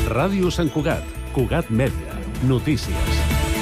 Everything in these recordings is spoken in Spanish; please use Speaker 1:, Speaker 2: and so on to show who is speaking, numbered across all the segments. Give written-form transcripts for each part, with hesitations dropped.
Speaker 1: Ràdio Sant Cugat, Cugat Mèdia, notícies.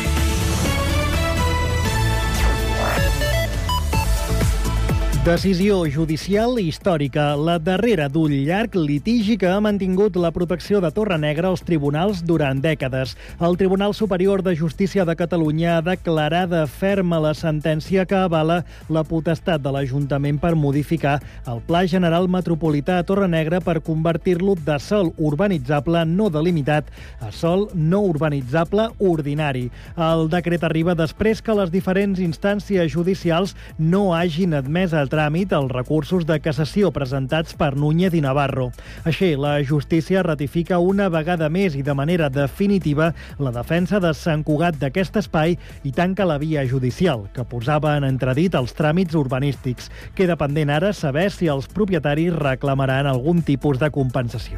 Speaker 2: Decisió judicial històrica, la darrera d'un llarg litigi que ha mantingut la protecció de Torrenegra als tribunals durant dècades. El Tribunal Superior de Justícia de Catalunya ha declarada ferma la sentència que avala la potestat de l'Ajuntament per modificar el Pla General Metropolità a Torrenegra per convertir-lo de sòl urbanitzable no delimitat a sòl no urbanitzable ordinari. El decret arriba després que les diferents instàncies judicials no hagin admès a tràmit els recursos de cassació presentats per Núñez i Navarro. Així, la justícia ratifica una vegada més i de manera definitiva la defensa de Sant Cugat d'aquest espai i tanca la via judicial, que posava en entredit els tràmits urbanístics. Queda pendent ara saber si els propietaris reclamaran algun tipus de compensació.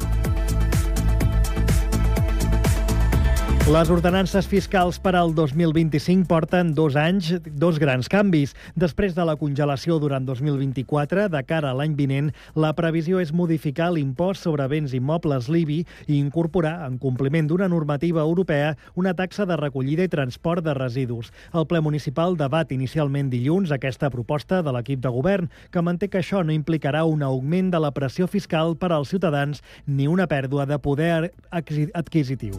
Speaker 2: Les ordenances fiscals per al 2025 porten 2 anys, 2 grans canvis. Després de la congelació durant 2024, de cara a l'any vinent, la previsió és modificar l'impost sobre béns immobles l'IBI i incorporar, en compliment d'una normativa europea, una taxa de recollida i transport de residus. El ple municipal debat inicialment dilluns aquesta proposta de l'equip de govern, que manté que això no implicarà un augment de la pressió fiscal per als ciutadans ni una pèrdua de poder adquisitiu.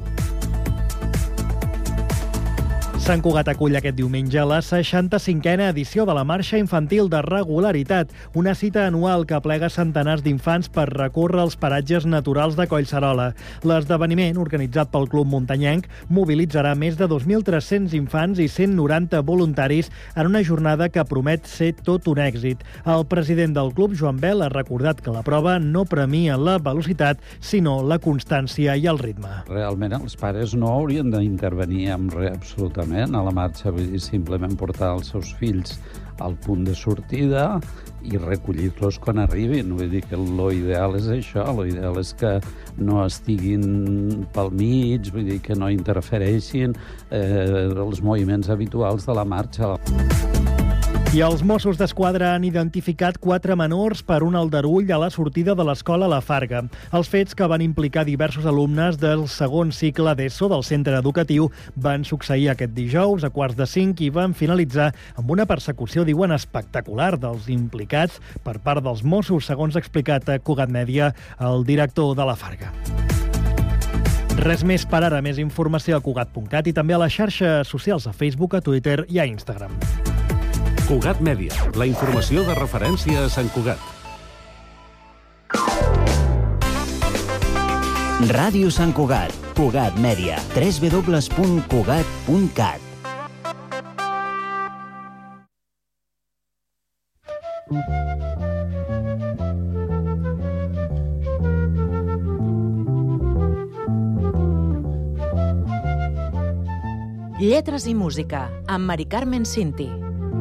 Speaker 2: Sant Cugat acull aquest diumenge la 65a edició de la Marxa Infantil de Regularitat, una cita anual que aplega centenars d'infants per recórrer els paratges naturals de Collserola. L'esdeveniment, organitzat pel Club Muntanyenc, mobilitzarà més de 2.300 infants i 190 voluntaris en una jornada que promet ser tot un èxit. El president del club, Joan Bel, ha recordat que la prova no premia la velocitat, sinó la constància i el ritme.
Speaker 3: Realment els pares no haurien d'intervenir amb res absolutament a la marxa, vull dir, simplement portar els seus fills al punt de sortida i recollir-los quan arribin. Vull dir que l'ideal és això, l'ideal és que no estiguin pel mig, vull dir que no interfereixin els moviments habituals de la marxa.
Speaker 2: I els Mossos d'Esquadra han identificat 4 menors per un aldarull a la sortida de l'escola La Farga. Els fets, que van implicar diversos alumnes del segon cicle d'ESO del centre educatiu, van succeir aquest dijous a 4:45 i van finalitzar amb una persecució, diuen, espectacular dels implicats per part dels Mossos, segons ha explicat a Cugat Mèdia el director de La Farga. Res més per ara, més informació a Cugat.cat i també a les xarxes socials, a Facebook, a Twitter i a Instagram.
Speaker 1: Cugat Mèdia, la informació de referència a Sant Cugat.
Speaker 4: Ràdio Sant Cugat, Cugat Mèdia, www.cugat.cat.
Speaker 5: Lletres i música, amb Mari Carmen Cinti.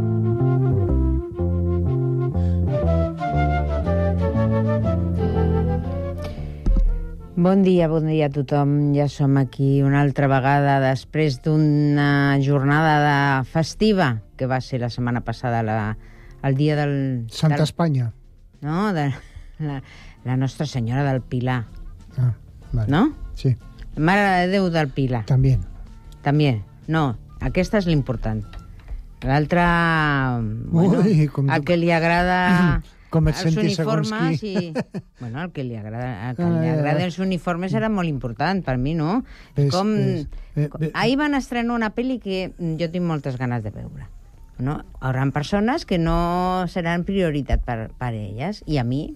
Speaker 6: Bon dia a tothom. Ja som aquí una altra vegada després d'una jornada festiva que va ser la setmana passada, el dia del...
Speaker 7: Santa Espanya.
Speaker 6: No, de la Nostra Senyora del Pilar.
Speaker 7: Ah, vale.
Speaker 6: No?
Speaker 7: Sí.
Speaker 6: Mare de Déu del Pilar.
Speaker 7: També.
Speaker 6: No, aquesta és l'important. L'altra... Bueno, el que li agrada...
Speaker 7: Com et
Speaker 6: els
Speaker 7: sentis segons
Speaker 6: qui. Bueno, el que li agrada els uniformes era molt important per mi, no? Ahir van estrenar una pel·li que jo tinc moltes ganes de veure. No? Hi haurà persones que no seran prioritat per elles, i a mi.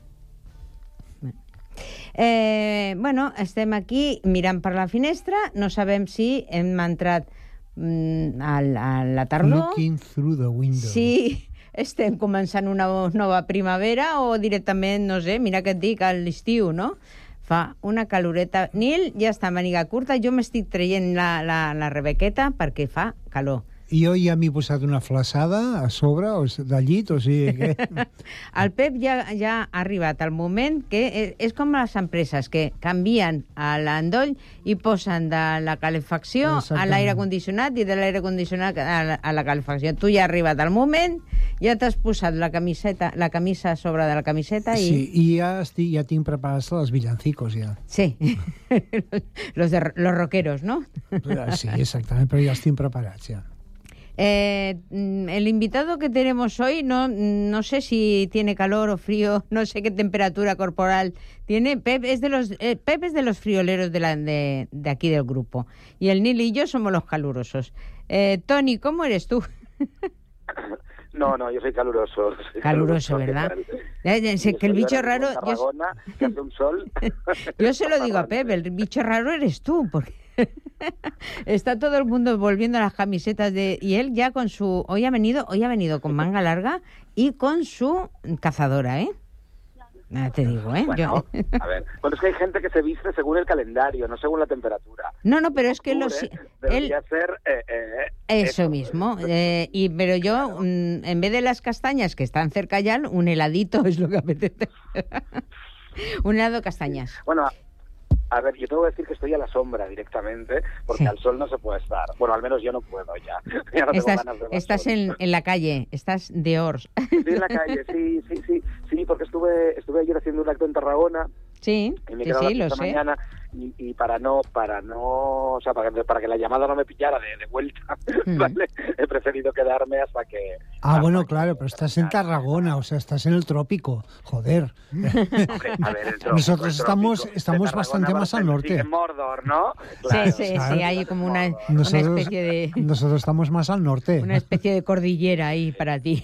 Speaker 6: Bueno, estem aquí mirant per la finestra, no sabem si hem entrat a la tardor.
Speaker 7: Looking through the window.
Speaker 6: Sí. Estem començant una nova primavera o directament, no sé, mira què et dic, a l'estiu, no? Fa una caloreta. Nil ja està a màniga curta, jo m'estic traient la rebequeta perquè fa calor.
Speaker 7: Jo ja m'he posat una flaçada a sobre del llit, o sigui que...
Speaker 6: El Pep ja ha arribat al moment que és com les empreses que canvien a l'endoll i posen de la calefacció a l'aire condicionat i de l'aire condicionat a la calefacció. Tu ja ha arribat al moment, ja t'has posat la camisa a sobre de la camiseta i...
Speaker 7: Sí, i ja tinc preparats els villancicos, ja.
Speaker 6: Sí, los rockeros, ¿no?
Speaker 7: Sí, exactament, però ja els tinc preparats, ja.
Speaker 6: El invitado que tenemos hoy no sé si tiene calor o frío, no sé qué temperatura corporal tiene. Pep es de los frioleros de aquí del grupo, y el Nil y yo somos los calurosos. Tony, ¿cómo eres tú?
Speaker 8: No, yo soy caluroso.
Speaker 6: Caluroso, ¿verdad? Que el bicho raro...
Speaker 8: Tarragona, que hace un sol.
Speaker 6: Yo se lo digo a Pep, el bicho raro eres tú, porque está todo el mundo volviendo a las camisetas y él ya con su... Hoy ha venido con manga larga y con su cazadora, ¿eh? Nada, te digo, ¿eh?
Speaker 8: Bueno, a ver, bueno, es que hay gente que se viste según el calendario, no según la temperatura.
Speaker 6: No, pero es que
Speaker 8: debería ser
Speaker 6: eso mismo. Pero yo, en vez de las castañas que están cerca ya, un heladito es lo que apetece. Un helado de castañas.
Speaker 8: Bueno, a ver, yo tengo que decir que estoy a la sombra directamente, porque al sol no se puede estar. Bueno, al menos yo no puedo ya. Ya no tengo ganas de
Speaker 6: estás en la calle, estás de Ors.
Speaker 8: Sí, en la calle, sí, porque estuve ayer haciendo un acto en Tarragona.
Speaker 6: Sí,
Speaker 8: y me quedaba
Speaker 6: lo sé.
Speaker 8: Mañana, y para que la llamada no me pillara de vuelta, ¿vale? He preferido quedarme hasta que...
Speaker 7: Bueno, claro, pero estás en Tarragona, o sea, estás en el trópico, joder.
Speaker 8: Hombre, a ver,
Speaker 7: nosotros estamos bastante más al norte.
Speaker 8: En Mordor, ¿no?
Speaker 6: Claro, sí, hay como una especie de...
Speaker 7: Nosotros estamos más al norte.
Speaker 6: Una especie de cordillera ahí para ti.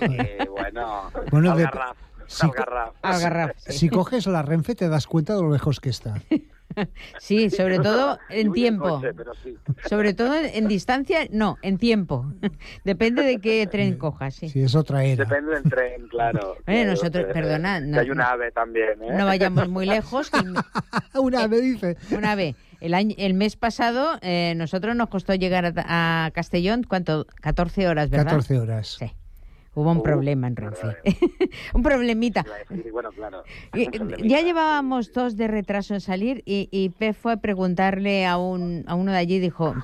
Speaker 8: Bueno,
Speaker 6: Algarraf, sí.
Speaker 7: Si coges la Renfe te das cuenta de lo lejos que está.
Speaker 6: Sí, sobre todo en tiempo.
Speaker 8: Coche, pero sí.
Speaker 6: Sobre todo en distancia, no, en tiempo. Depende de qué tren cojas, sí.
Speaker 7: Sí, es otra era.
Speaker 8: Depende del tren, claro.
Speaker 6: Nosotros, perdona.
Speaker 8: Hay una ave también, ¿eh?
Speaker 6: No vayamos muy lejos.
Speaker 7: Una ave, dice.
Speaker 6: Una ave. El mes pasado, nosotros nos costó llegar a Castellón, ¿cuánto? 14 horas, ¿verdad?
Speaker 7: 14 horas.
Speaker 6: Sí. Hubo un problema en Renfe. Un problemita.
Speaker 8: Bueno, claro.
Speaker 6: Ya llevábamos 2 de retraso en salir y Pep fue a preguntarle a uno de allí, dijo,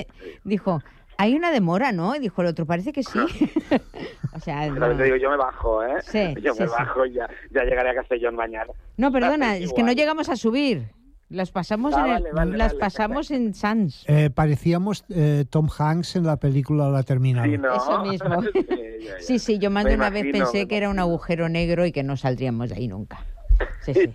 Speaker 6: hay una demora, ¿no? Y dijo el otro, parece que sí. O sea,
Speaker 8: no. Te digo, yo me bajo, ¿eh?
Speaker 6: Sí,
Speaker 8: yo me bajo y ya llegaré a Castellón mañana.
Speaker 6: No, perdona, es que no llegamos a subir. Las pasamos en Sants.
Speaker 7: Parecíamos Tom Hanks en la película La Terminal.
Speaker 8: Sí, ¿no?
Speaker 6: Eso mismo. Sí, yo más de una vez pensé que era un agujero negro y que no saldríamos de ahí nunca. Sí.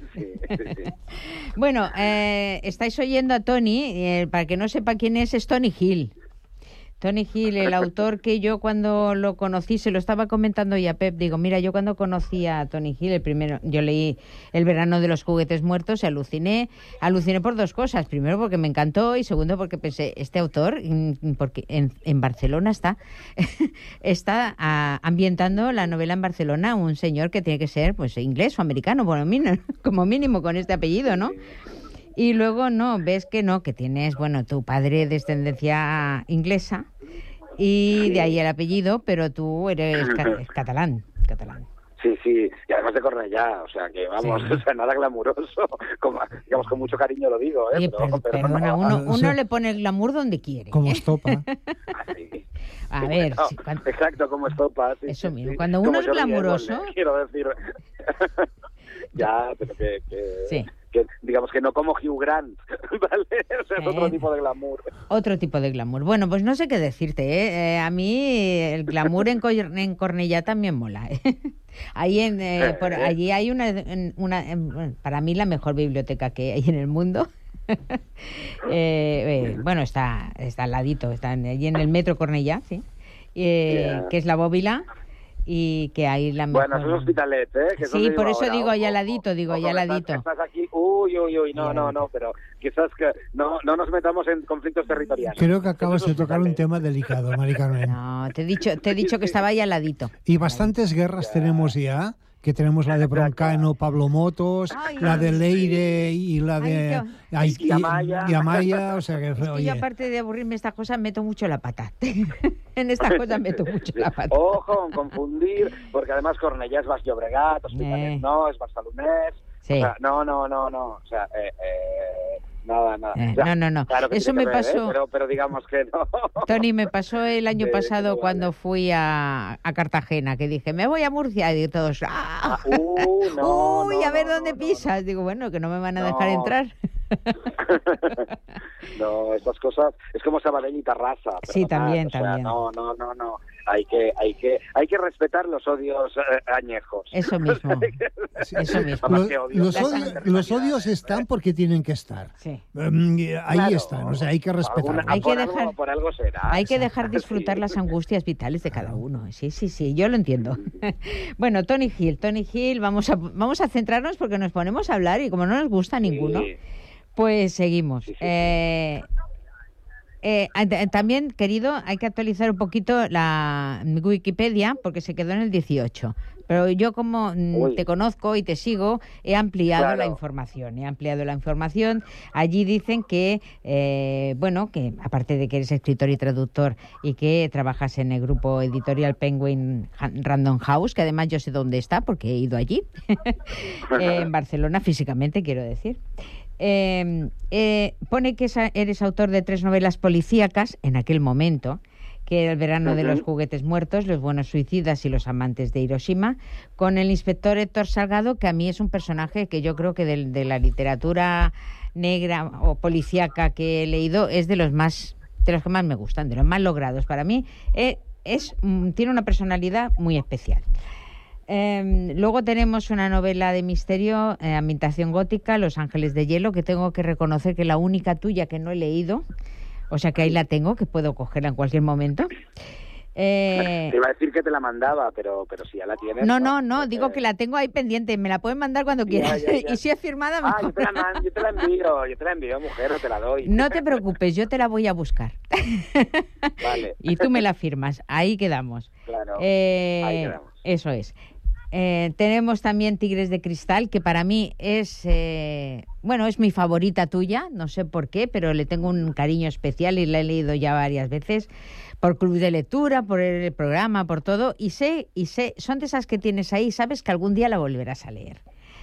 Speaker 6: Bueno, estáis oyendo a Tony, para que no sepa quién es Tony Hill. Tony Hill, el autor que yo cuando lo conocí, se lo estaba comentando ya a Pep, digo, mira, yo cuando conocí a Tony Hill, yo leí El verano de los juguetes muertos y aluciné por 2 cosas. Primero porque me encantó y segundo porque pensé, este autor, porque en Barcelona está ambientando la novela en Barcelona un señor que tiene que ser pues inglés o americano, como mínimo con este apellido, ¿no? Y luego ves que tienes, tu padre de descendencia inglesa y de ahí el apellido, pero tú eres catalán.
Speaker 8: Sí, y además de Cornellá, o sea que vamos,
Speaker 6: sí.
Speaker 8: O sea, nada glamuroso, digamos con mucho cariño lo digo, ¿eh?
Speaker 6: Oye, perdona, uno le pone el glamour donde quiere.
Speaker 7: Como Estopa.
Speaker 8: Sí.
Speaker 6: A ver,
Speaker 8: exacto, como Estopa. Sí,
Speaker 6: eso mismo, cuando uno es glamuroso...
Speaker 8: Quiero decir, ya, pero que digamos que no como Hugh Grant, ¿vale? O sea, es otro tipo de glamour.
Speaker 6: Otro tipo de glamour. Bueno, pues no sé qué decirte, ¿eh? A mí el glamour en Cornellá también mola, ¿eh? Ahí allí hay una para mí la mejor biblioteca que hay en el mundo. Está al ladito, está allí en el metro Cornellá, sí, que es la Bóvila. Y que hay la mejor...
Speaker 8: Bueno, es un Hospitalet, ¿eh? Que
Speaker 6: sí, por eso
Speaker 8: ahora,
Speaker 6: digo allá al ladito,
Speaker 8: Estás aquí, no, pero quizás que no nos metamos en conflictos territoriales.
Speaker 7: Creo que acabas de tocar un tema delicado, Mari Carmen.
Speaker 6: No, te he dicho que estaba allá al ladito.
Speaker 7: Y bastantes guerras tenemos ya, que tenemos la de Broncano, Pablo Motos, la de Leire y la de
Speaker 8: y
Speaker 7: Amaya, o sea que...
Speaker 6: Es que yo, aparte de aburrirme estas cosas, meto mucho la pata. En estas cosas meto mucho la pata.
Speaker 8: Ojo, confundir, porque además Cornellà es Baix Llobregat, Hospitalet no, es Barcelonès.
Speaker 6: Sí.
Speaker 8: O sea, no. O sea, nada. O sea,
Speaker 6: No.
Speaker 8: Claro que
Speaker 6: eso me pasó.
Speaker 8: Pero digamos que no.
Speaker 6: Tony, me pasó el año pasado cuando fui a Cartagena, que dije, me voy a Murcia, y todos, a ver dónde pisas. Digo, bueno, que no me van a dejar entrar.
Speaker 8: No, estas cosas es como Sabadell y Tarrasa.
Speaker 6: Sí, también.
Speaker 8: No. Hay que respetar los odios añejos.
Speaker 6: Eso mismo.
Speaker 7: Los odios están porque tienen que estar.
Speaker 6: Sí.
Speaker 7: Ahí están, o sea, hay que respetar.
Speaker 8: Por algo será.
Speaker 6: Hay que dejar disfrutar las angustias vitales de cada uno. Sí, yo lo entiendo. Bueno, Tony Hill, vamos a centrarnos porque nos ponemos a hablar y como no nos gusta ninguno, pues seguimos. Sí. También, querido, hay que actualizar un poquito la Wikipedia porque se quedó en el 18. Pero yo, como te conozco y te sigo, he ampliado la información. Allí dicen que, que aparte de que eres escritor y traductor y que trabajas en el grupo editorial Penguin Random House, que además yo sé dónde está porque he ido allí, en Barcelona físicamente, quiero decir. Pone que eres autor de 3 novelas policíacas en aquel momento, que era El verano de los juguetes muertos, Los buenos suicidas y Los amantes de Hiroshima, con el inspector Héctor Salgado, que a mí es un personaje que yo creo que de la literatura negra o policíaca que he leído es de los que más me gustan, de los más logrados. Para mí tiene una personalidad muy especial. Luego tenemos una novela de misterio, ambientación gótica, Los ángeles de hielo, que tengo que reconocer que es la única tuya que no he leído, o sea que ahí la tengo, que puedo cogerla en cualquier momento.
Speaker 8: Te iba a decir que te la mandaba, pero si ya la tienes...
Speaker 6: No, digo que la tengo ahí pendiente, me la pueden mandar cuando quieras. Ya. Y si es firmada, mejor.
Speaker 8: Yo te la envío, mujer, o te la doy.
Speaker 6: No te preocupes, yo te la voy a buscar.
Speaker 8: Vale.
Speaker 6: Y tú me la firmas, ahí quedamos.
Speaker 8: Claro, ahí quedamos.
Speaker 6: Eso es. Tenemos también Tigres de Cristal, que para mí es mi favorita tuya, no sé por qué, pero le tengo un cariño especial y la he leído ya varias veces, por club de lectura, por el programa, por todo, y sé, son de esas que tienes ahí, sabes que algún día la volverás a leer.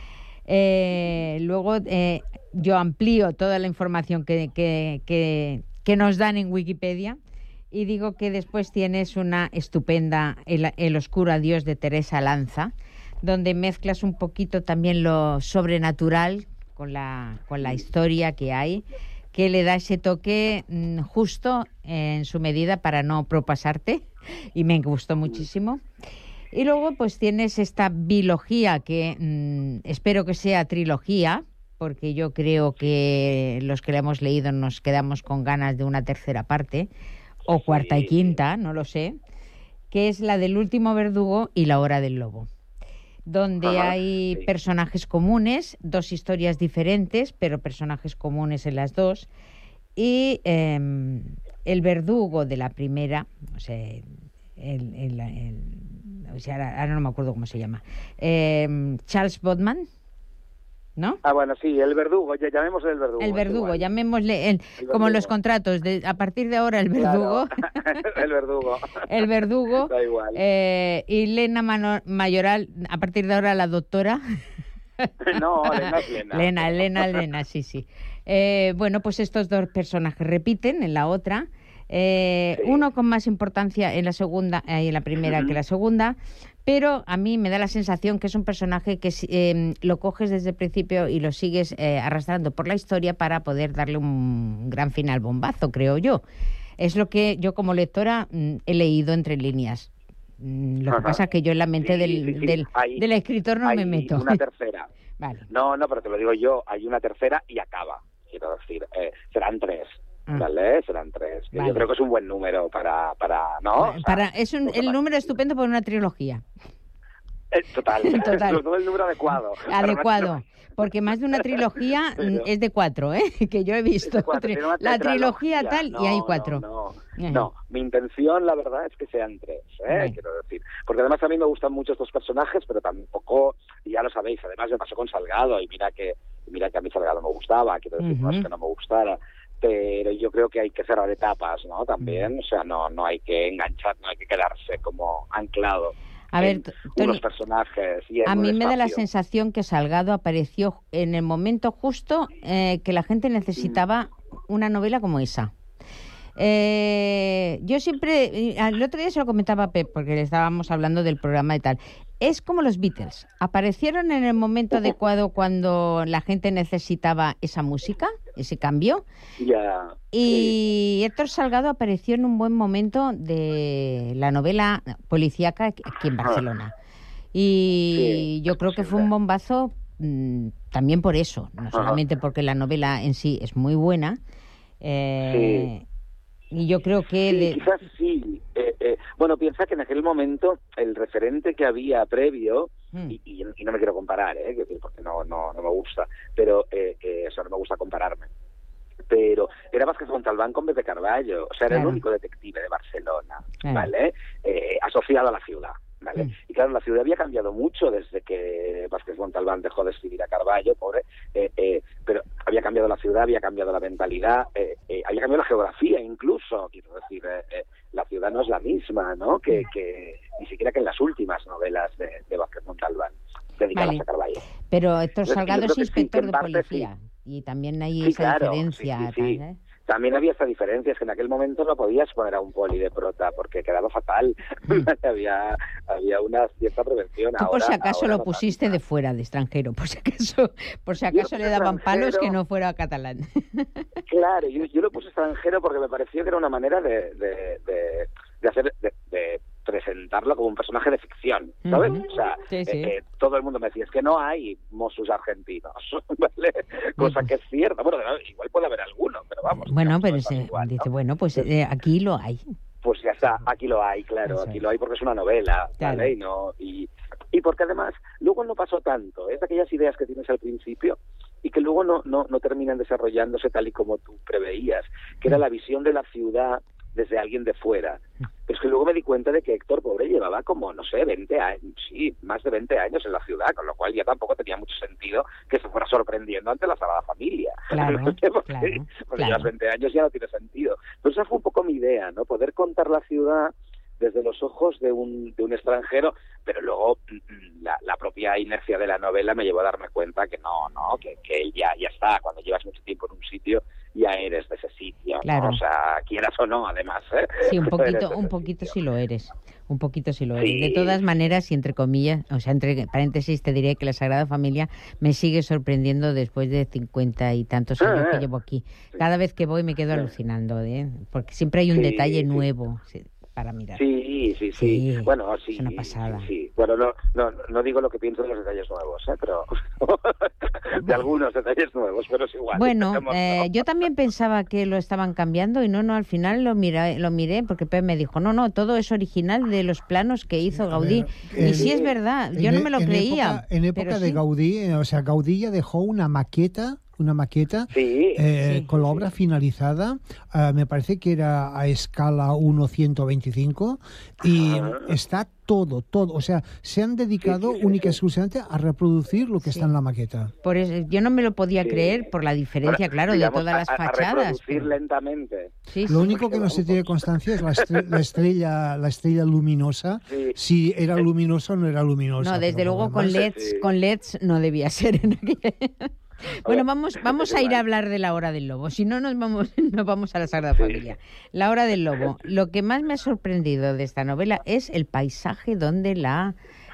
Speaker 6: Luego yo amplío toda la información que nos dan en Wikipedia. Y digo que después tienes una estupenda El oscuro adiós de Teresa Lanza, donde mezclas un poquito también lo sobrenatural con la historia que hay, que le da ese toque justo en su medida para no propasarte, y me gustó muchísimo. Y luego pues tienes esta bilogía que espero que sea trilogía, porque yo creo que los que la hemos leído nos quedamos con ganas de una tercera parte, o cuarta y quinta, no lo sé, que es la del último verdugo y La hora del lobo, donde hay personajes comunes, 2 historias diferentes, pero personajes comunes en las 2, y el verdugo de la primera, o sea, ahora no me acuerdo cómo se llama, Charles Bodman, ¿no?
Speaker 8: Bueno, sí, el verdugo, llamémosle el verdugo.
Speaker 6: El verdugo, llamémosle como en los contratos, a partir de ahora el verdugo.
Speaker 8: Claro. El verdugo.
Speaker 6: El verdugo.
Speaker 8: Da igual.
Speaker 6: Y Lena Mayoral, a partir de ahora la doctora.
Speaker 8: No, Lena es Lena.
Speaker 6: Lena, sí. Bueno, pues estos 2 personajes repiten en la otra. Uno con más importancia en la segunda y en la primera que la segunda, pero a mí me da la sensación que es un personaje que lo coges desde el principio y lo sigues arrastrando por la historia para poder darle un gran final bombazo, creo yo. Es lo que yo como lectora he leído entre líneas. Lo que pasa es que yo en la mente del escritor no me meto.
Speaker 8: Hay una tercera.
Speaker 6: Vale.
Speaker 8: No, pero te lo digo yo, hay una tercera y acaba. Quiero decir, serán 3. ¿Vale? Serán 3. Vale. Yo creo que es un buen número para ¿no?
Speaker 6: El número estupendo para una trilogía.
Speaker 8: Total. No el número adecuado.
Speaker 6: Adecuado. Porque más de una trilogía es de 4, que yo he visto. La trilogía tal y hay 4.
Speaker 8: No, mi intención, la verdad, es que sean 3, quiero decir. Porque además a mí me gustan mucho estos personajes, pero tampoco, y ya lo sabéis, además me pasó con Salgado, y mira que a mí Salgado me gustaba, quiero decir, no es que no me gustara. Pero yo creo que hay que cerrar etapas, ¿no? También, o sea, no hay que enganchar, no hay que quedarse como anclado.
Speaker 6: A ver, Toni,
Speaker 8: unos personajes y
Speaker 6: a mí me da la sensación que Salgado apareció en el momento justo que la gente necesitaba una novela como esa. Yo siempre, el otro día se lo comentaba a Pep, porque le estábamos hablando del programa y tal. Es como los Beatles, aparecieron en el momento adecuado cuando la gente necesitaba esa música, ese cambio. Y Héctor Salgado apareció en un buen momento de la novela policíaca aquí en Barcelona. Y yo creo que fue un bombazo también por eso, no solamente porque la novela en sí es muy buena. Y yo creo que...
Speaker 8: quizás sí. Bueno, piensa que en aquel momento el referente que había previo, y no me quiero comparar, porque no me gusta, pero no me gusta compararme, pero era Vázquez Montalbán con Pepe Carballo, o sea, era el único detective de Barcelona, ¿vale? Asociado a la ciudad. ¿Vale? Y claro, la ciudad había cambiado mucho desde que Vázquez Montalbán dejó de escribir a Carballo, pobre, pero había cambiado la ciudad, había cambiado la mentalidad, había cambiado la geografía incluso, quiero decir, la ciudad no es la misma, ¿no? Que ni siquiera que en las últimas novelas de Vázquez Montalbán dedicadas a Carballo.
Speaker 6: Pero Héctor Salgado es inspector de policía, y también hay esa diferencia.
Speaker 8: Sí. También había esta diferencia, es que en aquel momento no podías poner a un poli de prota porque quedaba fatal. había una cierta prevención.
Speaker 6: Tú por si acaso lo pusiste de fuera, de extranjero, por si acaso le daban palos que no fuera catalán.
Speaker 8: Claro, yo lo puse extranjero porque me pareció que era una manera de presentarlo como un personaje de ficción, ¿sabes? O sea, todo el mundo me decía, es que no hay Mossos argentinos, ¿vale? Cosa que es cierta. Bueno, igual puede haber alguno, pero vamos.
Speaker 6: Bueno, pero igual, dice, bueno, pues aquí lo hay.
Speaker 8: Pues ya está, aquí lo hay, claro, aquí lo hay porque es una novela, ¿vale? Y porque además, luego no pasó tanto, es de aquellas ideas que tienes al principio y que luego no terminan desarrollándose tal y como tú preveías, que era la visión de la ciudad desde alguien de fuera. Pero es que luego me di cuenta de que Héctor, pobre, llevaba como, no sé, 20 años, más de 20 años en la ciudad, con lo cual ya tampoco tenía mucho sentido que se fuera sorprendiendo ante la Sagrada Familia. Porque llevas 20 años ya no tiene sentido. Entonces esa fue un poco mi idea, ¿no? Poder contar la ciudad desde los ojos de un extranjero, pero luego la propia inercia de la novela me llevó a darme cuenta que que ya está, cuando llevas mucho tiempo en un sitio ya eres de ese sitio, ¿no? O sea, quieras o no, además,
Speaker 6: Sí, un poquito sí lo eres. Un poquito sí lo eres. Sí. De todas maneras, y entre comillas, o sea, entre paréntesis, te diré que la Sagrada Familia me sigue sorprendiendo después de 50 y tantos años que llevo aquí. Cada vez que voy me quedo alucinando, porque siempre hay un detalle nuevo para mirar.
Speaker 8: Sí. Bueno, sí.
Speaker 6: Es una pasada.
Speaker 8: Sí. Bueno, no digo lo que pienso de los detalles nuevos, pero de algunos detalles nuevos, pero es igual.
Speaker 6: Bueno, yo también pensaba que lo estaban cambiando y no, al final lo miré porque Pep me dijo, no, todo es original de los planos que hizo Gaudí. Y sí es verdad, yo no me lo creía.
Speaker 7: En época de Gaudí, o sea, Gaudí ya dejó una maqueta con la obra finalizada, me parece que era a escala 1:125 y está todo, o sea, se han dedicado única y exclusivamente a reproducir lo que está en la maqueta.
Speaker 6: Por eso, yo no me lo podía creer por la diferencia, claro, de todas las fachadas.
Speaker 8: A reproducir lentamente.
Speaker 7: Lo único que no se tiene constancia es la estrella luminosa, si era luminosa o no era luminosa.
Speaker 6: No, desde luego con LEDs no debía ser en aquella... Bueno, vamos a ir a hablar de La Hora del Lobo, si no nos vamos a la Sagrada Familia. La Hora del Lobo. Lo que más me ha sorprendido de esta novela es el paisaje donde la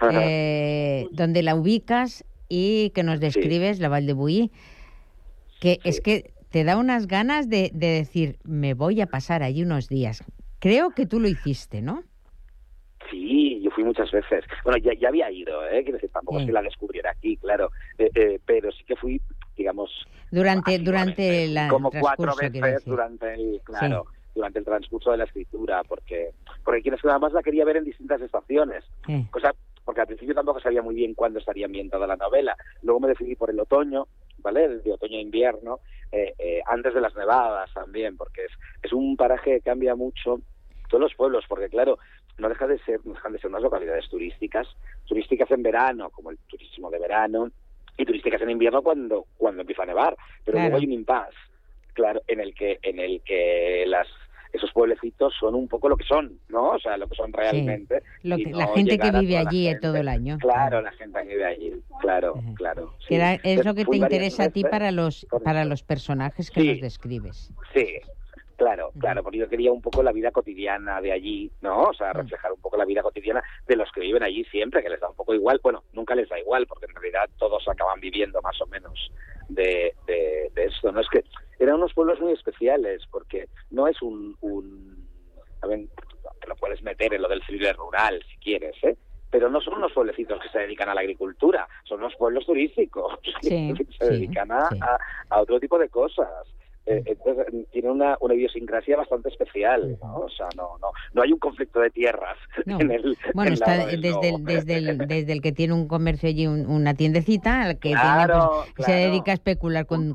Speaker 6: ubicas y que nos describes, la Val de Buí, que es que te da unas ganas de decir, me voy a pasar allí unos días. Creo que tú lo hiciste, ¿no?
Speaker 8: Sí, yo fui muchas veces. Bueno, ya había ido, quiero decir, tampoco es que la descubriera aquí, claro, pero sí que fui, digamos...
Speaker 6: Durante el
Speaker 8: como 4 veces durante el transcurso de la escritura, porque quieres que nada más la quería ver en distintas estaciones, cosa porque al principio tampoco sabía muy bien cuándo estaría ambientada la novela. Luego me decidí por el otoño, ¿vale? De otoño a invierno, antes de las nevadas también, porque es un paraje que cambia mucho todos los pueblos, porque claro, no dejan de ser unas localidades turísticas en verano, como el turismo de verano, y turísticas en invierno cuando empieza a nevar, pero luego hay un impasse, claro, en el que esos pueblecitos son un poco lo que son, ¿no? O sea, lo que son realmente.
Speaker 6: Sí. La gente que vive allí todo el año.
Speaker 8: Claro, la gente que vive allí, claro. Sí.
Speaker 6: Es lo que te interesa a ti para los personajes que nos describes.
Speaker 8: Sí, claro, porque yo quería un poco la vida cotidiana de allí, ¿no? O sea, reflejar un poco la vida cotidiana de los que viven allí siempre, que les da un poco igual. Bueno, nunca les da igual, porque en realidad todos acaban viviendo más o menos de esto, ¿no? Es que eran unos pueblos muy especiales, porque no es a ver, te lo puedes meter en lo del thriller rural, si quieres, pero no son unos pueblecitos que se dedican a la agricultura, son unos pueblos turísticos que se dedican a otro tipo de cosas. Entonces tiene una idiosincrasia bastante especial, ¿no? O sea, no hay un conflicto de tierras en el...
Speaker 6: Bueno, está desde el que tiene un comercio allí, una tiendecita, al que se dedica a especular con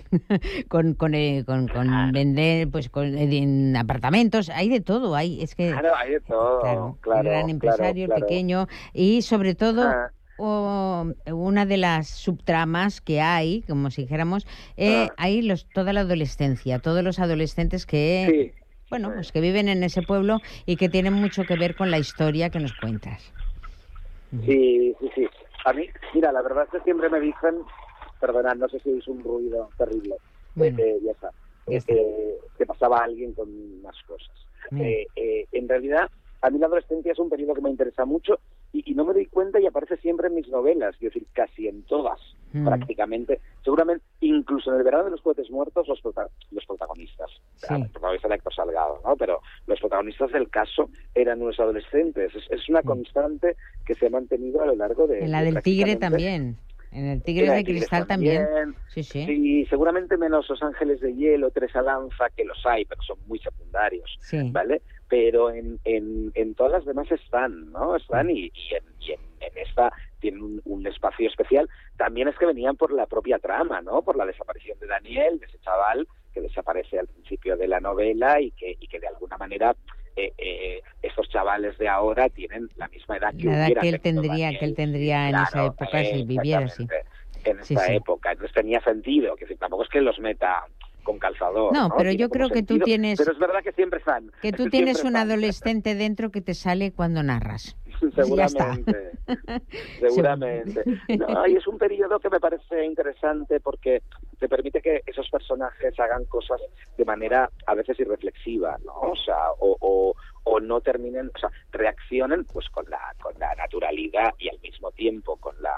Speaker 6: vender, pues en apartamentos, hay de todo, hay de todo, claro, el gran empresario, el pequeño, y sobre todo... una de las subtramas que hay, como si dijéramos, hay toda la adolescencia, todos los adolescentes que pues que viven en ese pueblo y que tienen mucho que ver con la historia que nos cuentas.
Speaker 8: Sí. A mí, mira, la verdad es que siempre me dicen, perdonad, no sé si es un ruido terrible,
Speaker 6: bueno,
Speaker 8: ya está. Que pasaba alguien con unas cosas. En realidad, a mí la adolescencia es un periodo que me interesa mucho y no me doy cuenta y aparece siempre en mis novelas, es decir, casi en todas, prácticamente. Seguramente, incluso en El verano de los cohetes muertos, los protagonistas, el protagonista era Héctor Salgado, ¿no? Pero los protagonistas del caso eran unos adolescentes. Es una constante que se ha mantenido a lo largo de...
Speaker 6: En la del Tigre también. En el Tigre de Cristal también.
Speaker 8: Sí, seguramente menos Los Ángeles de Hielo, Teresa Lanza, que los hay, pero son muy secundarios, ¿vale? Pero en todas las demás están, ¿no? Están y en esta tienen un espacio especial. También es que venían por la propia trama, ¿no? Por la desaparición de Daniel, de ese chaval que desaparece al principio de la novela y que de alguna manera estos chavales de ahora tienen la misma edad
Speaker 6: que él tendría en esa época si viviera así.
Speaker 8: En esa época. Entonces tenía sentido, que tampoco es que los meta con calzador.
Speaker 6: No, pero yo creo que tú tienes...
Speaker 8: Pero es verdad que siempre están.
Speaker 6: Que tú tienes un adolescente dentro que te sale cuando narras.
Speaker 8: Seguramente. No, y es un periodo que me parece interesante porque te permite que esos personajes hagan cosas de manera a veces irreflexiva, ¿no? O sea, o no terminen, o sea, reaccionen pues con la naturalidad y al mismo tiempo con la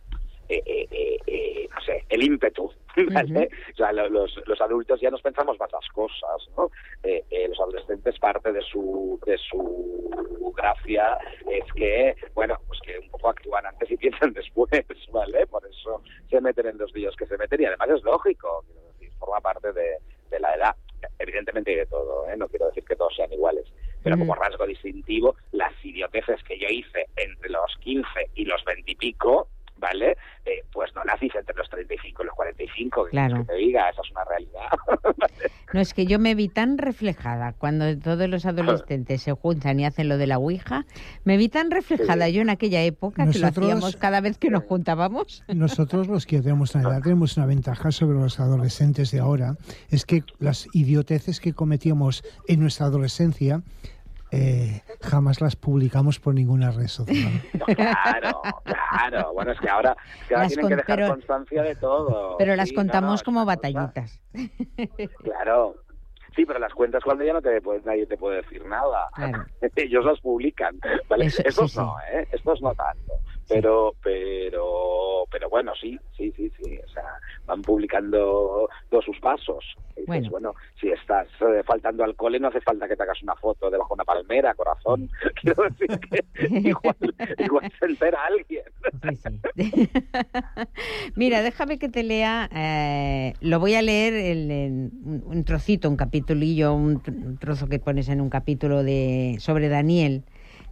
Speaker 8: no sé, el ímpetu, ¿vale? O sea, los adultos ya nos pensamos más las cosas, ¿no? Los adolescentes, parte de su gracia es que, bueno, pues que un poco actúan antes y piensan después, ¿vale? Por eso se meten en los líos que se meten y además es lógico, quiero decir, forma parte de la edad. Evidentemente hay de todo, no quiero decir que todos sean iguales, pero como rasgo distintivo, las idioteces que yo hice entre los 15 y los 20 y pico, ¿vale? Pues no las hice entre los 35 y los 45,
Speaker 6: claro.
Speaker 8: Que te diga, esa es una realidad.
Speaker 6: No, es que yo me vi tan reflejada cuando todos los adolescentes se juntan y hacen lo de la Ouija, me vi tan reflejada yo en aquella época que lo hacíamos cada vez que nos juntábamos.
Speaker 7: Nosotros los que tenemos una edad tenemos una ventaja sobre los adolescentes de ahora, es que las idioteces que cometíamos en nuestra adolescencia jamás las publicamos por ninguna red social. Claro. Bueno, es que ahora tienen que dejar constancia de todo.
Speaker 6: Pero las contamos como batallitas.
Speaker 8: Claro. Sí, pero las cuentas cuando ya nadie te puede decir nada. Claro. Ellos las publican, ¿vale? Estos no, estos no tanto. Pero bueno, sí. O sea, van publicando todos sus pasos. Dices, bueno, si estás faltando al cole, no hace falta que te hagas una foto debajo de una palmera, corazón. Quiero decir que igual se entera alguien.
Speaker 6: Sí. Mira, déjame que te lea, lo voy a leer un trocito, un capitulillo, un trozo que pones en un capítulo sobre Daniel.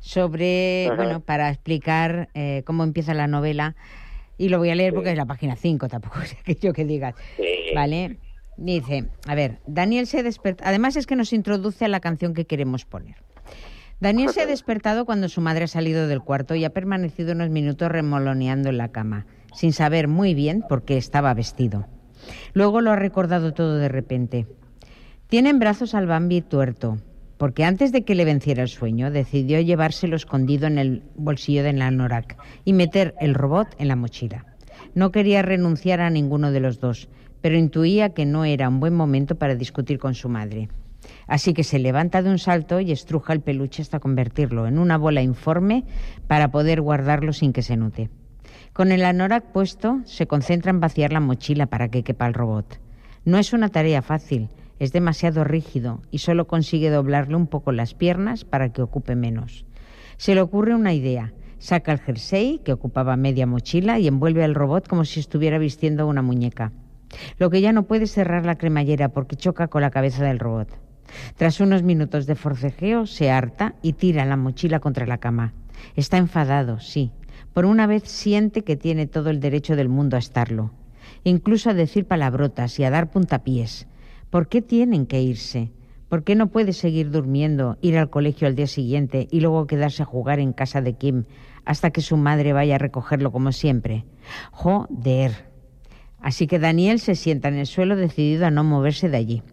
Speaker 6: sobre, para explicar cómo empieza la novela. Y lo voy a leer porque es la página 5, tampoco es aquello que digas. ¿Vale? Dice, a ver, Daniel se despertó. Además es que nos introduce a la canción que queremos poner. Daniel se ha despertado cuando su madre ha salido del cuarto y ha permanecido unos minutos remoloneando en la cama, sin saber muy bien por qué estaba vestido. Luego lo ha recordado todo de repente. Tiene en brazos al Bambi tuerto, porque antes de que le venciera el sueño, decidió llevárselo escondido en el bolsillo del anorak y meter el robot en la mochila. No quería renunciar a ninguno de los dos, pero intuía que no era un buen momento para discutir con su madre. Así que se levanta de un salto y estruja el peluche hasta convertirlo en una bola informe para poder guardarlo sin que se note. Con el anorak puesto, se concentra en vaciar la mochila para que quepa el robot. No es una tarea fácil, es demasiado rígido y solo consigue doblarle un poco las piernas para que ocupe menos. Se le ocurre una idea. Saca el jersey, que ocupaba media mochila, y envuelve al robot como si estuviera vistiendo una muñeca. Lo que ya no puede es cerrar la cremallera porque choca con la cabeza del robot. Tras unos minutos de forcejeo, se harta y tira la mochila contra la cama. Está enfadado, sí. Por una vez siente que tiene todo el derecho del mundo a estarlo. Incluso a decir palabrotas y a dar puntapiés. ¿Por qué tienen que irse? ¿Por qué no puede seguir durmiendo, ir al colegio al día siguiente y luego quedarse a jugar en casa de Kim hasta que su madre vaya a recogerlo como siempre? ¡Joder! Así que Daniel se sienta en el suelo decidido a no moverse de allí.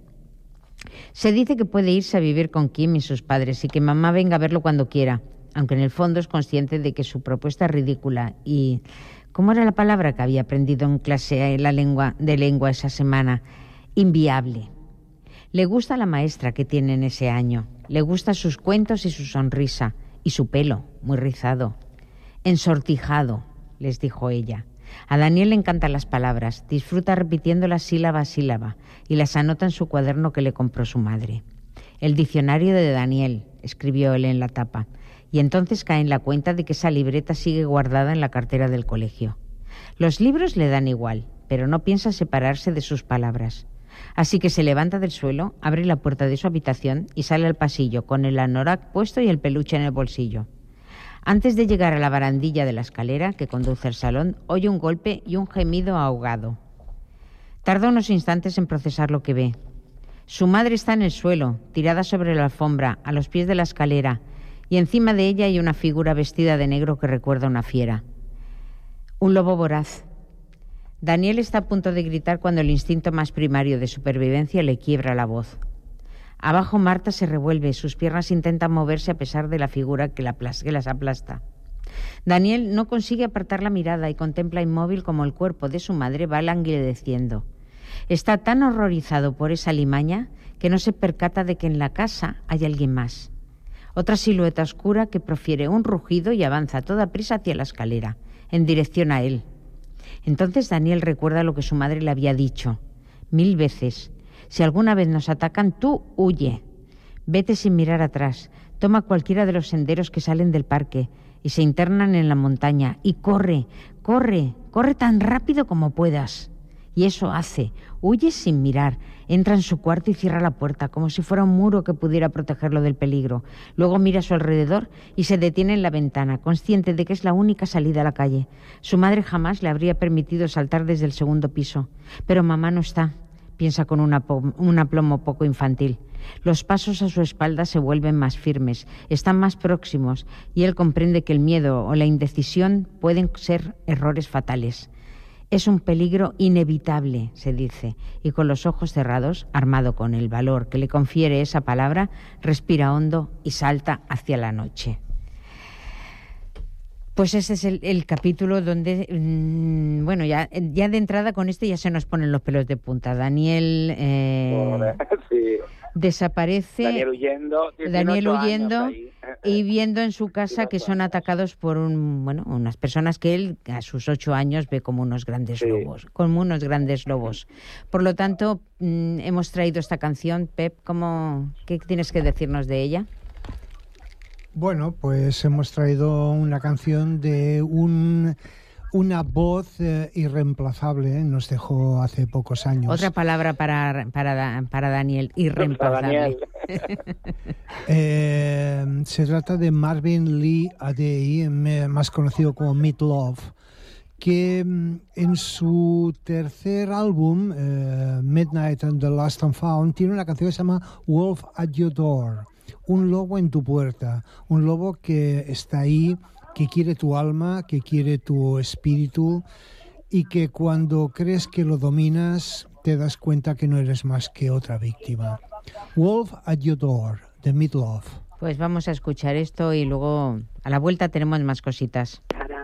Speaker 6: Se dice que puede irse a vivir con Kim y sus padres y que mamá venga a verlo cuando quiera, aunque en el fondo es consciente de que su propuesta es ridícula y... ¿Cómo era la palabra que había aprendido en clase de lengua esa semana? Inviable. Le gusta la maestra que tiene en ese año, le gustan sus cuentos y su sonrisa, y su pelo, muy rizado. Ensortijado, les dijo ella. A Daniel le encantan las palabras, disfruta repitiéndolas sílaba a sílaba y las anota en su cuaderno que le compró su madre. El diccionario de Daniel, escribió él en la tapa, y entonces cae en la cuenta de que esa libreta sigue guardada en la cartera del colegio. Los libros le dan igual, pero no piensa separarse de sus palabras. Así que se levanta del suelo, abre la puerta de su habitación y sale al pasillo con el anorak puesto y el peluche en el bolsillo. Antes de llegar a la barandilla de la escalera que conduce al salón, oye un golpe y un gemido ahogado. Tarda unos instantes en procesar lo que ve. Su madre está en el suelo, tirada sobre la alfombra, a los pies de la escalera, y encima de ella hay una figura vestida de negro que recuerda a una fiera. Un lobo voraz. Daniel está a punto de gritar cuando el instinto más primario de supervivencia le quiebra la voz. Abajo Marta se revuelve, sus piernas intentan moverse a pesar de la figura que las aplasta. Daniel no consigue apartar la mirada y contempla inmóvil como el cuerpo de su madre va languideciendo. Está tan horrorizado por esa limaña que no se percata de que en la casa hay alguien más. Otra silueta oscura que profiere un rugido y avanza a toda prisa hacia la escalera, en dirección a él. Entonces Daniel recuerda lo que su madre le había dicho 1000 veces. Si alguna vez nos atacan, tú huye. Vete sin mirar atrás. Toma cualquiera de los senderos que salen del parque y se internan en la montaña. Y corre, corre, corre tan rápido como puedas. Y eso hace. Huye sin mirar. Entra en su cuarto y cierra la puerta, como si fuera un muro que pudiera protegerlo del peligro. Luego mira a su alrededor y se detiene en la ventana, consciente de que es la única salida a la calle. Su madre jamás le habría permitido saltar desde el segundo piso. Pero mamá no está. Piensa con un aplomo poco infantil. Los pasos a su espalda se vuelven más firmes, están más próximos, y él comprende que el miedo o la indecisión pueden ser errores fatales. Es un peligro inevitable, se dice, y con los ojos cerrados, armado con el valor que le confiere esa palabra, respira hondo y salta hacia la noche. Pues ese es el capítulo donde, bueno, ya de entrada con este ya se nos ponen los pelos de punta. Daniel
Speaker 8: sí.
Speaker 6: Desaparece.
Speaker 8: Daniel huyendo
Speaker 6: y viendo en su casa que son atacados por unas personas que él a sus 8 años ve como unos grandes lobos, como unos grandes lobos. Por lo tanto, hemos traído esta canción. Pep, ¿qué tienes que decirnos de ella?
Speaker 7: Bueno, pues hemos traído una canción de un una voz irreemplazable, nos dejó hace pocos años.
Speaker 6: Otra palabra para Daniel, irreemplazable.
Speaker 7: Se trata de Marvin Lee Adey, más conocido como Meat Loaf, que en su tercer álbum, Midnight and the Lost and Found, tiene una canción que se llama Wolf at Your Door, un lobo en tu puerta, un lobo que está ahí, que quiere tu alma, que quiere tu espíritu, y que cuando crees que lo dominas, te das cuenta que no eres más que otra víctima. Wolf at Your Door, de Meat Loaf.
Speaker 6: Pues vamos a escuchar esto y luego a la vuelta tenemos más cositas.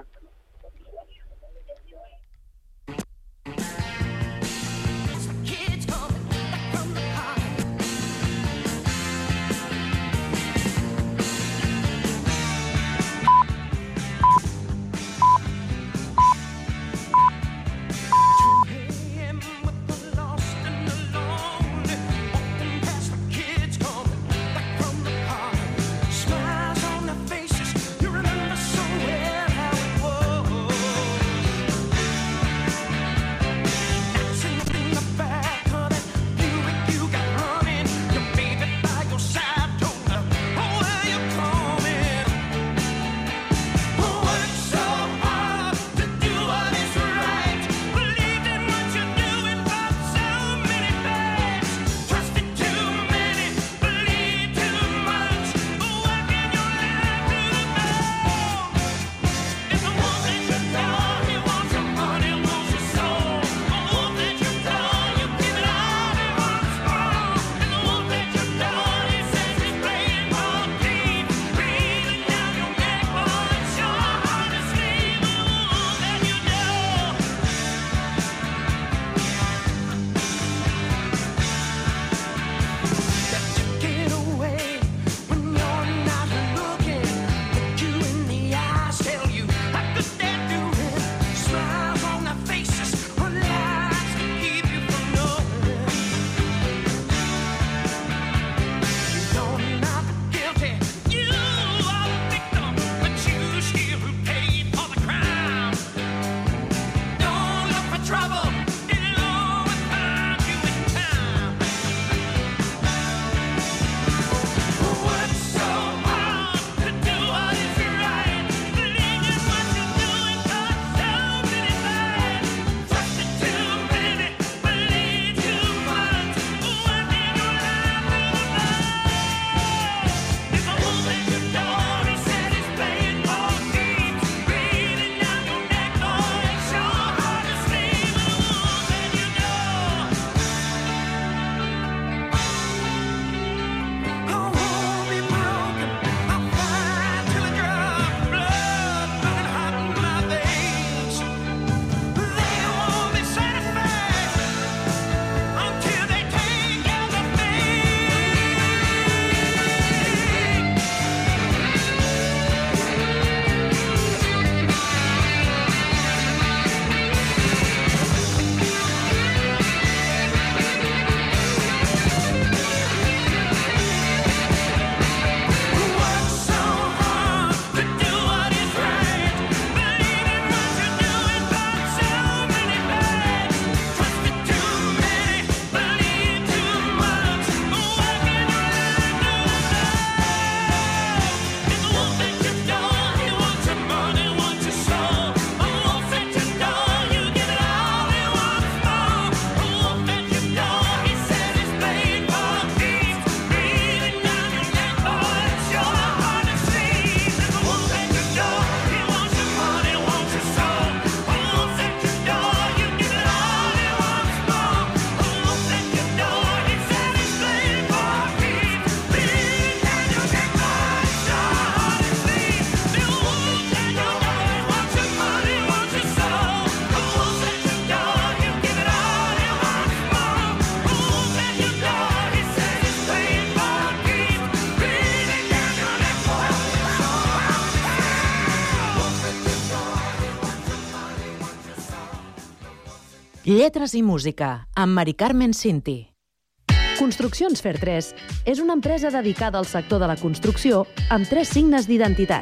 Speaker 5: Lletres i música, amb Mari Carmen Cinti.
Speaker 9: Construccions Fer 3 és una empresa dedicada al sector de la construcció amb 3 signes d'identitat: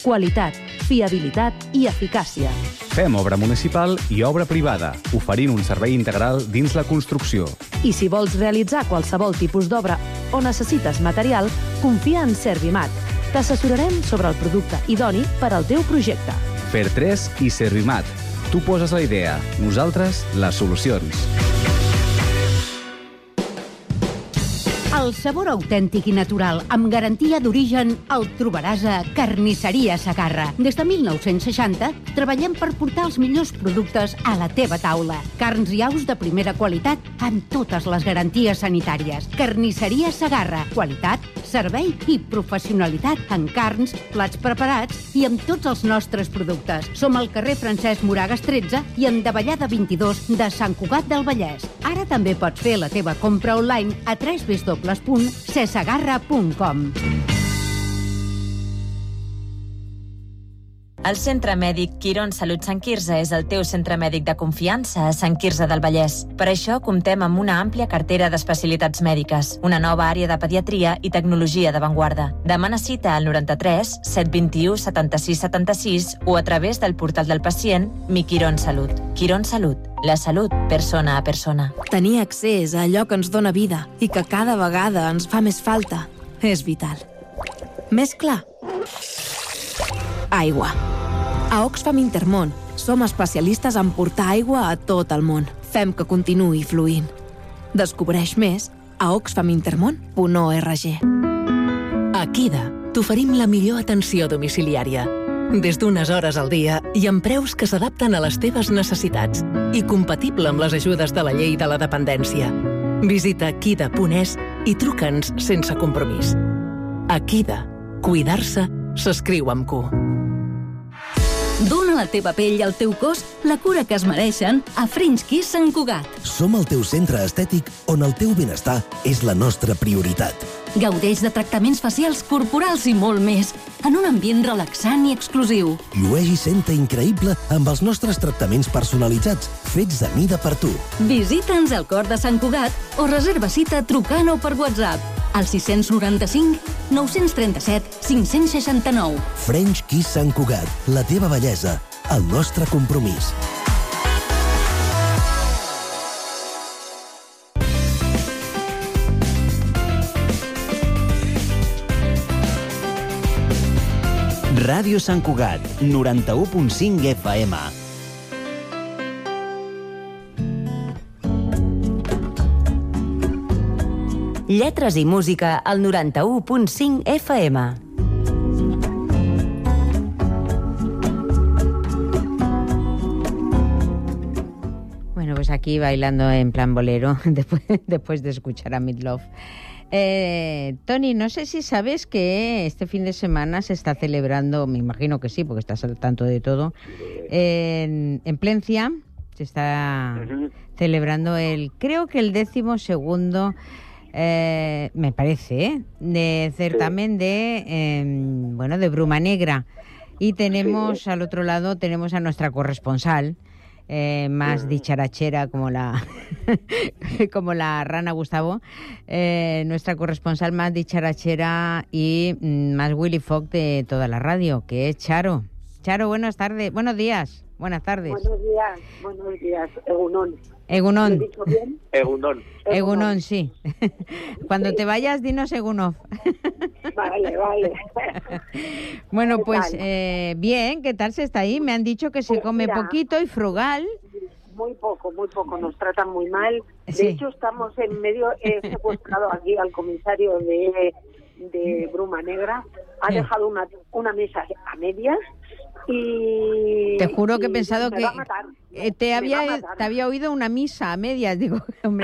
Speaker 9: qualitat, fiabilitat i eficàcia.
Speaker 10: Fem obra municipal i obra privada, oferint un servei integral dins la construcció.
Speaker 9: I si vols realitzar qualsevol tipus d'obra o necessites material, confia en Servimat. T'assessorarem sobre el producte idoni per al teu projecte.
Speaker 10: Fer3 i Servimat. Tu poses la idea, nosaltres les solucions.
Speaker 11: El sabor autèntic i natural, amb garantia d'origen, el trobaràs a Carnisseria Segarra. Des de 1960 treballem per portar els millors productes a la teva taula. Carns i aus de primera qualitat amb totes les garanties sanitàries. Carnisseria Segarra. Qualitat, servei i professionalitat en carns, plats preparats i amb tots els nostres productes. Som al carrer Francesc Moragas 13 i en Davallada 22 de Sant Cugat del Vallès. Ara també pots fer la teva compra online a www.cesegarra.com.
Speaker 12: El Centre Mèdic Quirón Salut Sant Quirze és el teu centre mèdic de confiança a Sant Quirze del Vallès. Per això comptem amb una àmplia cartera d'especialitats mèdiques, una nova àrea de pediatria i tecnologia d'avantguarda. Demana cita al 93 721 76 76 o a través del portal del pacient Mi Quirón Salut. Quirón Salut, la salut persona a persona.
Speaker 13: Tenir accés a allò que ens dóna vida i que cada vegada ens fa més falta és vital. Més clar? Aigua. A Oxfam Intermón som especialistes en portar aigua a tot el món. Fem que continuï fluint. Descobreix més a oxfamintermon.org.
Speaker 14: A Kida t'oferim la millor atenció domiciliària. Des d'unes hores al dia i amb preus que s'adapten a les teves necessitats i compatible amb les ajudes de la llei de la dependència. Visita kida.es i truca'ns sense compromís. A Kida, cuidar-se s'escriu amb Q.
Speaker 15: Dóna a la teva pell i al teu cos la cura que es mereixen a French Kiss Sant Cugat.
Speaker 16: Som el teu centre estètic on el teu benestar és la nostra prioritat.
Speaker 15: Gaudeix de tractaments facials, corporals i molt més, en un ambient relaxant i exclusiu.
Speaker 16: Llueix i senta increïble amb els nostres tractaments personalitzats, fets a mida per tu.
Speaker 15: Visita'ns al cor de Sant Cugat o reserva cita trucant o per WhatsApp al 695 937 569.
Speaker 16: French Kiss Sant Cugat, la teva bellesa, el nostre compromís.
Speaker 4: Ràdio Sant Cugat, 91.5 FM.
Speaker 5: Lletres i música al 91.5 FM.
Speaker 6: Bueno, pues aquí bailando en plan bolero, después de escuchar a Meatloaf. Tony, no sé si sabes que este fin de semana se está celebrando, me imagino que sí, porque estás al tanto de todo, en Plencia se está celebrando creo que el 12º, me parece, de certamen de Bruma Negra. Y tenemos al otro lado, tenemos a nuestra corresponsal, más dicharachera como la como la rana Gustavo, nuestra corresponsal más dicharachera y más Willy Fogg de toda la radio, que es Charo. Charo, buenas tardes, buenos días, buenas tardes.
Speaker 17: Buenos días, Egunon.
Speaker 6: Egunon.
Speaker 17: ¿Lo he dicho bien?
Speaker 6: Egunon, sí. Cuando te vayas, dinos Egunov.
Speaker 17: Vale.
Speaker 6: Bueno, pues bien, ¿qué tal se está ahí? Me han dicho que se come poquito y frugal.
Speaker 17: Muy poco, nos tratan muy mal. De hecho, estamos en medio, he secuestrado aquí al comisario de Bruma Negra. Ha dejado una mesa a medias. Y
Speaker 6: te juro que he pensado que te había oído una misa a medias, digo, hombre,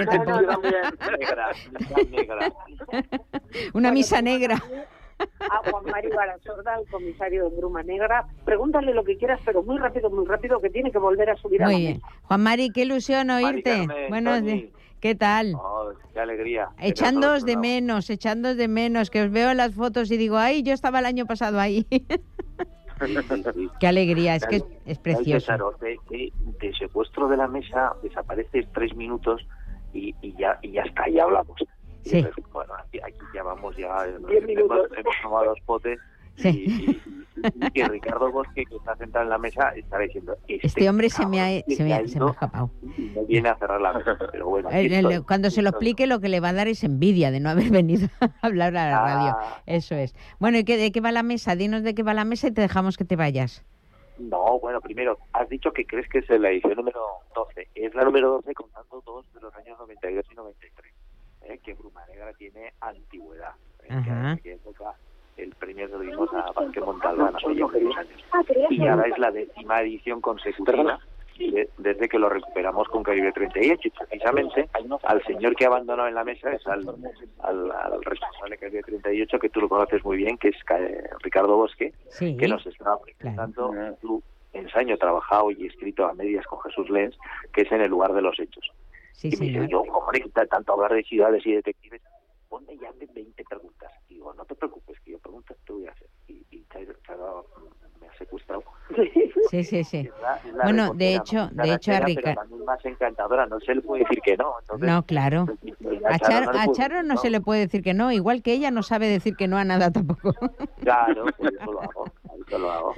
Speaker 6: una misa negra.
Speaker 17: A Juan Mari Barasorda, el comisario de Bruma Negra, pregúntale lo que quieras, pero muy rápido, que tiene que volver a subir a la mesa.
Speaker 6: Juan Mari, qué ilusión oírte. Buenos días. ¿Qué tal?
Speaker 18: Oh, qué alegría.
Speaker 6: Echándoos de menos, que os veo en las fotos y digo, ay, yo estaba el año pasado ahí. Qué alegría, es que es precioso.
Speaker 18: De secuestro de la mesa desapareces 3 minutos y ya está, ya hablamos.
Speaker 6: Sí.
Speaker 18: Bueno, aquí ya vamos,
Speaker 17: 10 minutos.
Speaker 18: Hemos tomado 2 potes
Speaker 6: sí.
Speaker 18: Y que Ricardo Bosque, que está sentado en la mesa, está diciendo...
Speaker 6: Este hombre se me ha escapado.
Speaker 18: No viene a cerrar la mesa, pero bueno...
Speaker 6: Cuando se lo explique, lo que le va a dar es envidia de no haber venido a hablar a la radio. Eso es. Bueno, ¿y de qué va la mesa? Dinos de qué va la mesa y te dejamos que te vayas.
Speaker 18: No, bueno, primero, has dicho que crees que es la edición número 12. Es la número 12 contando dos de los años 92 y 93. Que Bruma Negra tiene antigüedad. En que época el premio se lo dimos a Vázquez Montalbán hace ya varios años. Y ahora es la 10ª edición consecutiva desde que lo recuperamos con Caribe 38. Y precisamente al señor que abandonó en la mesa es al responsable de Caribe 38, que tú lo conoces muy bien, que es Ricardo Bosque, que nos está presentando su ensayo trabajado y escrito a medias con Jesús Lenz, que es En el lugar de los hechos.
Speaker 6: Sí,
Speaker 18: y me dice, yo, hombre, tanto hablar de ciudades y detectives, ponme ya 20 preguntas. Y digo, no te preocupes, que yo preguntas te voy a hacer. Y me ha secuestrado.
Speaker 6: Sí. Bueno, de hecho a Ricardo...
Speaker 18: Pero más encantadora, no se le puede decir que no. Entonces,
Speaker 6: no, claro. A Charo no se le puede decir que no, igual que ella no sabe decir que no a nada tampoco.
Speaker 18: Claro, pues eso lo hago.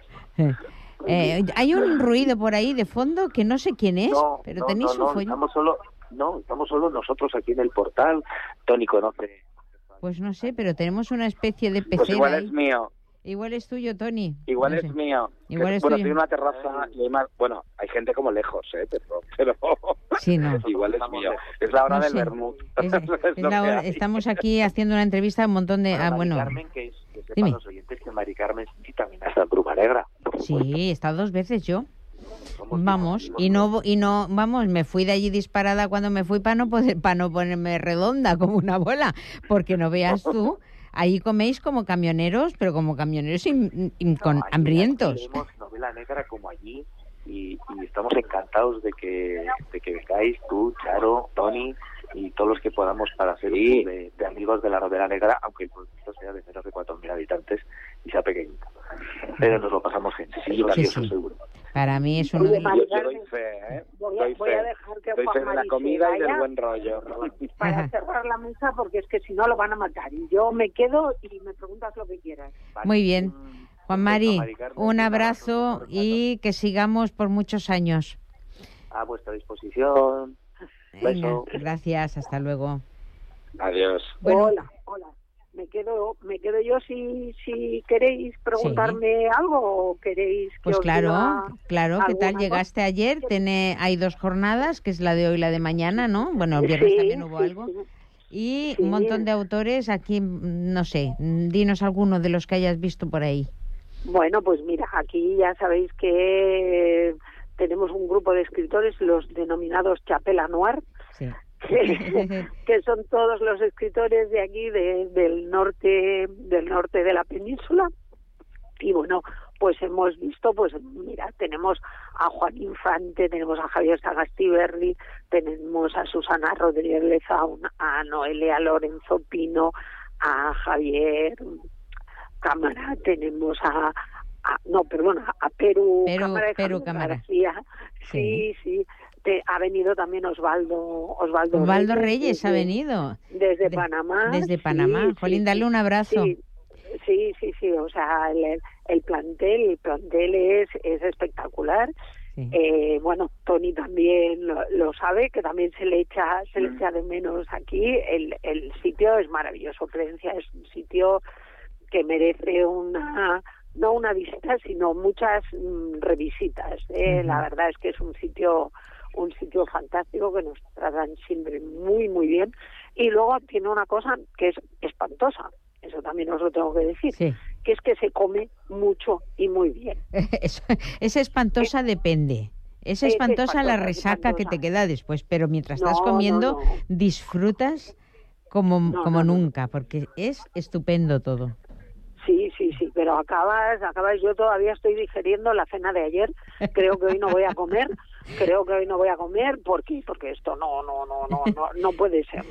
Speaker 6: Hay un ruido por ahí de fondo que no sé quién es, pero tenéis un follón.
Speaker 18: Estamos solo nosotros aquí en el portal. Tony conoce.
Speaker 6: Pues no sé, pero tenemos una especie de pecera.
Speaker 8: Pues igual
Speaker 6: ahí.
Speaker 8: Es mío.
Speaker 6: Igual es tuyo, Tony.
Speaker 8: Igual
Speaker 6: no
Speaker 8: es
Speaker 6: sé.
Speaker 8: mío.
Speaker 6: Igual es
Speaker 8: bueno,
Speaker 6: tuyo.
Speaker 8: tiene una terraza y hay más... Bueno, hay gente como lejos, pero
Speaker 6: sí, no.
Speaker 8: Igual es mío. Es la hora del vermut.
Speaker 6: Estamos aquí haciendo una entrevista a un montón de...
Speaker 18: Mari Carmen, que sepan los oyentes que Mari Carmen sí también está en Bruma Negra.
Speaker 6: Sí, he estado 2 veces yo. Vamos, y no, vamos, me fui de allí disparada cuando me fui para no ponerme redonda como una bola, porque no veas tú, ahí coméis como camioneros, pero como camioneros hambrientos.
Speaker 18: Tenemos novela negra como allí y estamos encantados de que vengáis tú, Charo, Tony y todos los que podamos para ser de amigos de la novela negra, aunque el proyecto sea de menos de 4.000 habitantes y sea pequeñito. Pero nos lo pasamos gente, grandioso, seguro.
Speaker 6: Para mí es uno de los...
Speaker 8: Yo doy fe,
Speaker 17: Voy a dejar que
Speaker 8: doy fe de la comida y del buen rollo.
Speaker 17: Para cerrar la mesa, porque es que si no lo van a matar. Y yo me quedo y me preguntas lo que quieras.
Speaker 6: Muy bien. Juan Mari, un abrazo y que sigamos por muchos años.
Speaker 18: A vuestra disposición.
Speaker 6: Venga, gracias, hasta luego.
Speaker 8: Adiós.
Speaker 17: Bueno. Hola. Me quedo yo si queréis preguntarme algo o queréis que
Speaker 6: pues
Speaker 17: os
Speaker 6: claro,
Speaker 17: diga
Speaker 6: ¿qué tal? Llegaste ayer, hay 2 jornadas, que es la de hoy y la de mañana, ¿no? Bueno, el viernes también hubo algo. Y un montón de autores aquí, no sé, dinos alguno de los que hayas visto por ahí.
Speaker 17: Bueno, pues mira, aquí ya sabéis que tenemos un grupo de escritores, los denominados Chapela Noir, que son todos los escritores de aquí del norte de la península. Y bueno, pues hemos visto, pues mira, tenemos a Juan Infante, tenemos a Javier Sagastiberri, tenemos a Susana Rodríguez Lezaun, a Noelia Lorenzo Pino, a Javier Cámara, tenemos a Perú Cámara García. Sí. Ha venido también Osvaldo
Speaker 6: Reyes ha venido
Speaker 17: desde Panamá.
Speaker 6: Desde Panamá. Jolín, dale un abrazo.
Speaker 17: Sí, o sea, el plantel es espectacular. Sí. Bueno, Tony también lo sabe, que también se le echa de menos aquí. El sitio es maravilloso, Plencia es un sitio que merece no una visita, sino muchas revisitas. La verdad es que es un sitio fantástico, que nos tratan siempre muy, muy bien. Y luego tiene una cosa que es espantosa, eso también os lo tengo que decir, que es que se come mucho y muy bien.
Speaker 6: Es espantosa, depende. Es espantosa la resaca que te queda después, pero mientras estás comiendo disfrutas como nunca, porque es estupendo todo.
Speaker 17: Sí, pero acabas, yo todavía estoy digeriendo la cena de ayer. Creo que hoy no voy a comer porque esto no puede ser.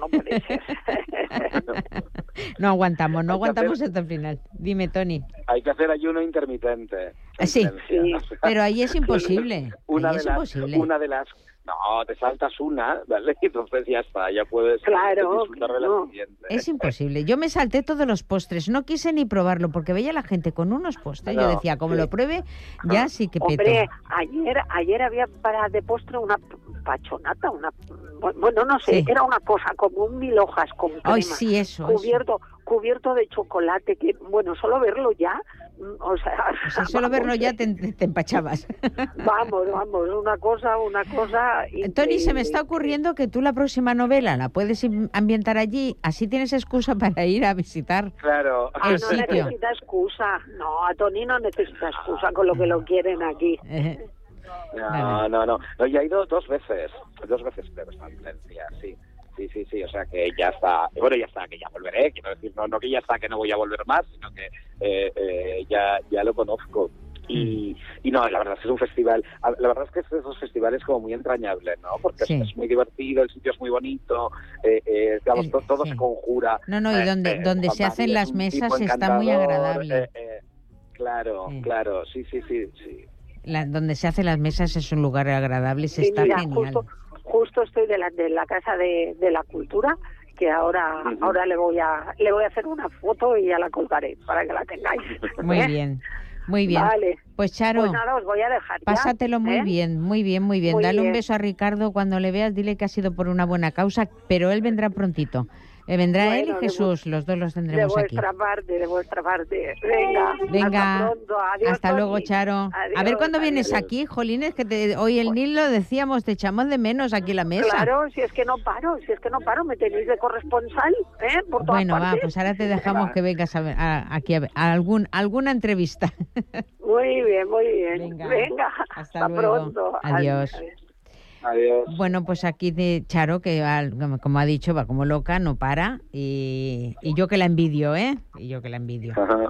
Speaker 6: No aguantamos hasta el final. Dime, Tony.
Speaker 8: Hay que hacer ayuno intermitente.
Speaker 6: Sí, pero ahí es imposible.
Speaker 8: Una de las No, te saltas una, ¿vale? Y entonces ya está, ya puedes disfrutar de la siguiente.
Speaker 6: Es imposible. Yo me salté todos los postres, no quise ni probarlo, porque veía a la gente con unos postres. Yo decía, como lo pruebe, ya sí que peto.
Speaker 17: Hombre, ayer había para de postre una pachonata, bueno, no sé, era una cosa como un 1000 hojas con crema.
Speaker 6: Ay, sí, eso.
Speaker 17: Cubierto de chocolate, que, bueno, solo verlo ya, o sea
Speaker 6: solo verlo ya te empachabas.
Speaker 17: Vamos, una cosa increíble.
Speaker 6: Tony, se me está ocurriendo que tú la próxima novela la puedes ambientar allí, así tienes excusa para ir a visitar el sitio.
Speaker 17: No necesita excusa, no, a Tony no necesita excusa con lo que lo quieren aquí.
Speaker 8: No, y ha ido dos veces creo, esta Valencia, sí, o sea que ya está, que ya volveré, quiero decir, no que ya está, que no voy a volver más, sino que ya lo conozco. Y no, la verdad es que es un festival, la verdad es que es de esos festivales como muy entrañables, ¿no? Porque es muy divertido, el sitio es muy bonito, digamos, todo se conjura.
Speaker 6: No, y donde se hacen las mesas está muy agradable.
Speaker 8: Claro, sí.
Speaker 6: Donde se hacen las mesas es un lugar agradable, está genial.
Speaker 17: Justo estoy de la Casa de la Cultura, que ahora le voy a hacer una foto y ya la colgaré para que la tengáis.
Speaker 6: Muy bien.
Speaker 17: Vale.
Speaker 6: Pues Charo,
Speaker 17: pues nada, os voy a dejar.
Speaker 6: Pásatelo muy bien. Dale un beso a Ricardo cuando le veas, dile que ha sido por una buena causa, pero él vendrá prontito. Vendrá él y Jesús, los dos los tendremos aquí.
Speaker 17: De vuestra parte. Venga, hasta pronto. Adiós,
Speaker 6: hasta luego, Charo.
Speaker 17: Adiós,
Speaker 6: a ver cuándo vienes aquí, Jolines, que hoy el Nil lo decíamos, te echamos de menos aquí en la mesa.
Speaker 17: Claro, si es que no paro, me tenéis de corresponsal, por todas partes.
Speaker 6: Pues ahora te dejamos que vengas aquí a alguna entrevista.
Speaker 17: Muy bien. Venga,
Speaker 6: hasta luego.
Speaker 17: Pronto.
Speaker 6: Adiós.
Speaker 8: Adiós.
Speaker 6: Bueno, pues aquí de Charo, que como ha dicho, va como loca, no para, y yo que la envidio,
Speaker 8: Ajá.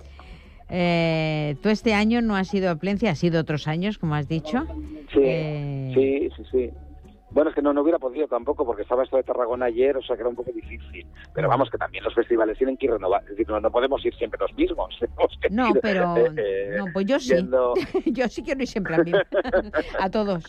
Speaker 6: Tú este año no has ido a Plencia, has ido otros años, como has dicho.
Speaker 8: Sí. Bueno, es que no hubiera podido tampoco, porque estaba esto de Tarragona ayer, o sea que era un poco difícil. Pero vamos, que también los festivales tienen que ir renovar, es decir, no podemos ir siempre los mismos.
Speaker 6: Pues yo sí. Yo sí quiero ir siempre a todos.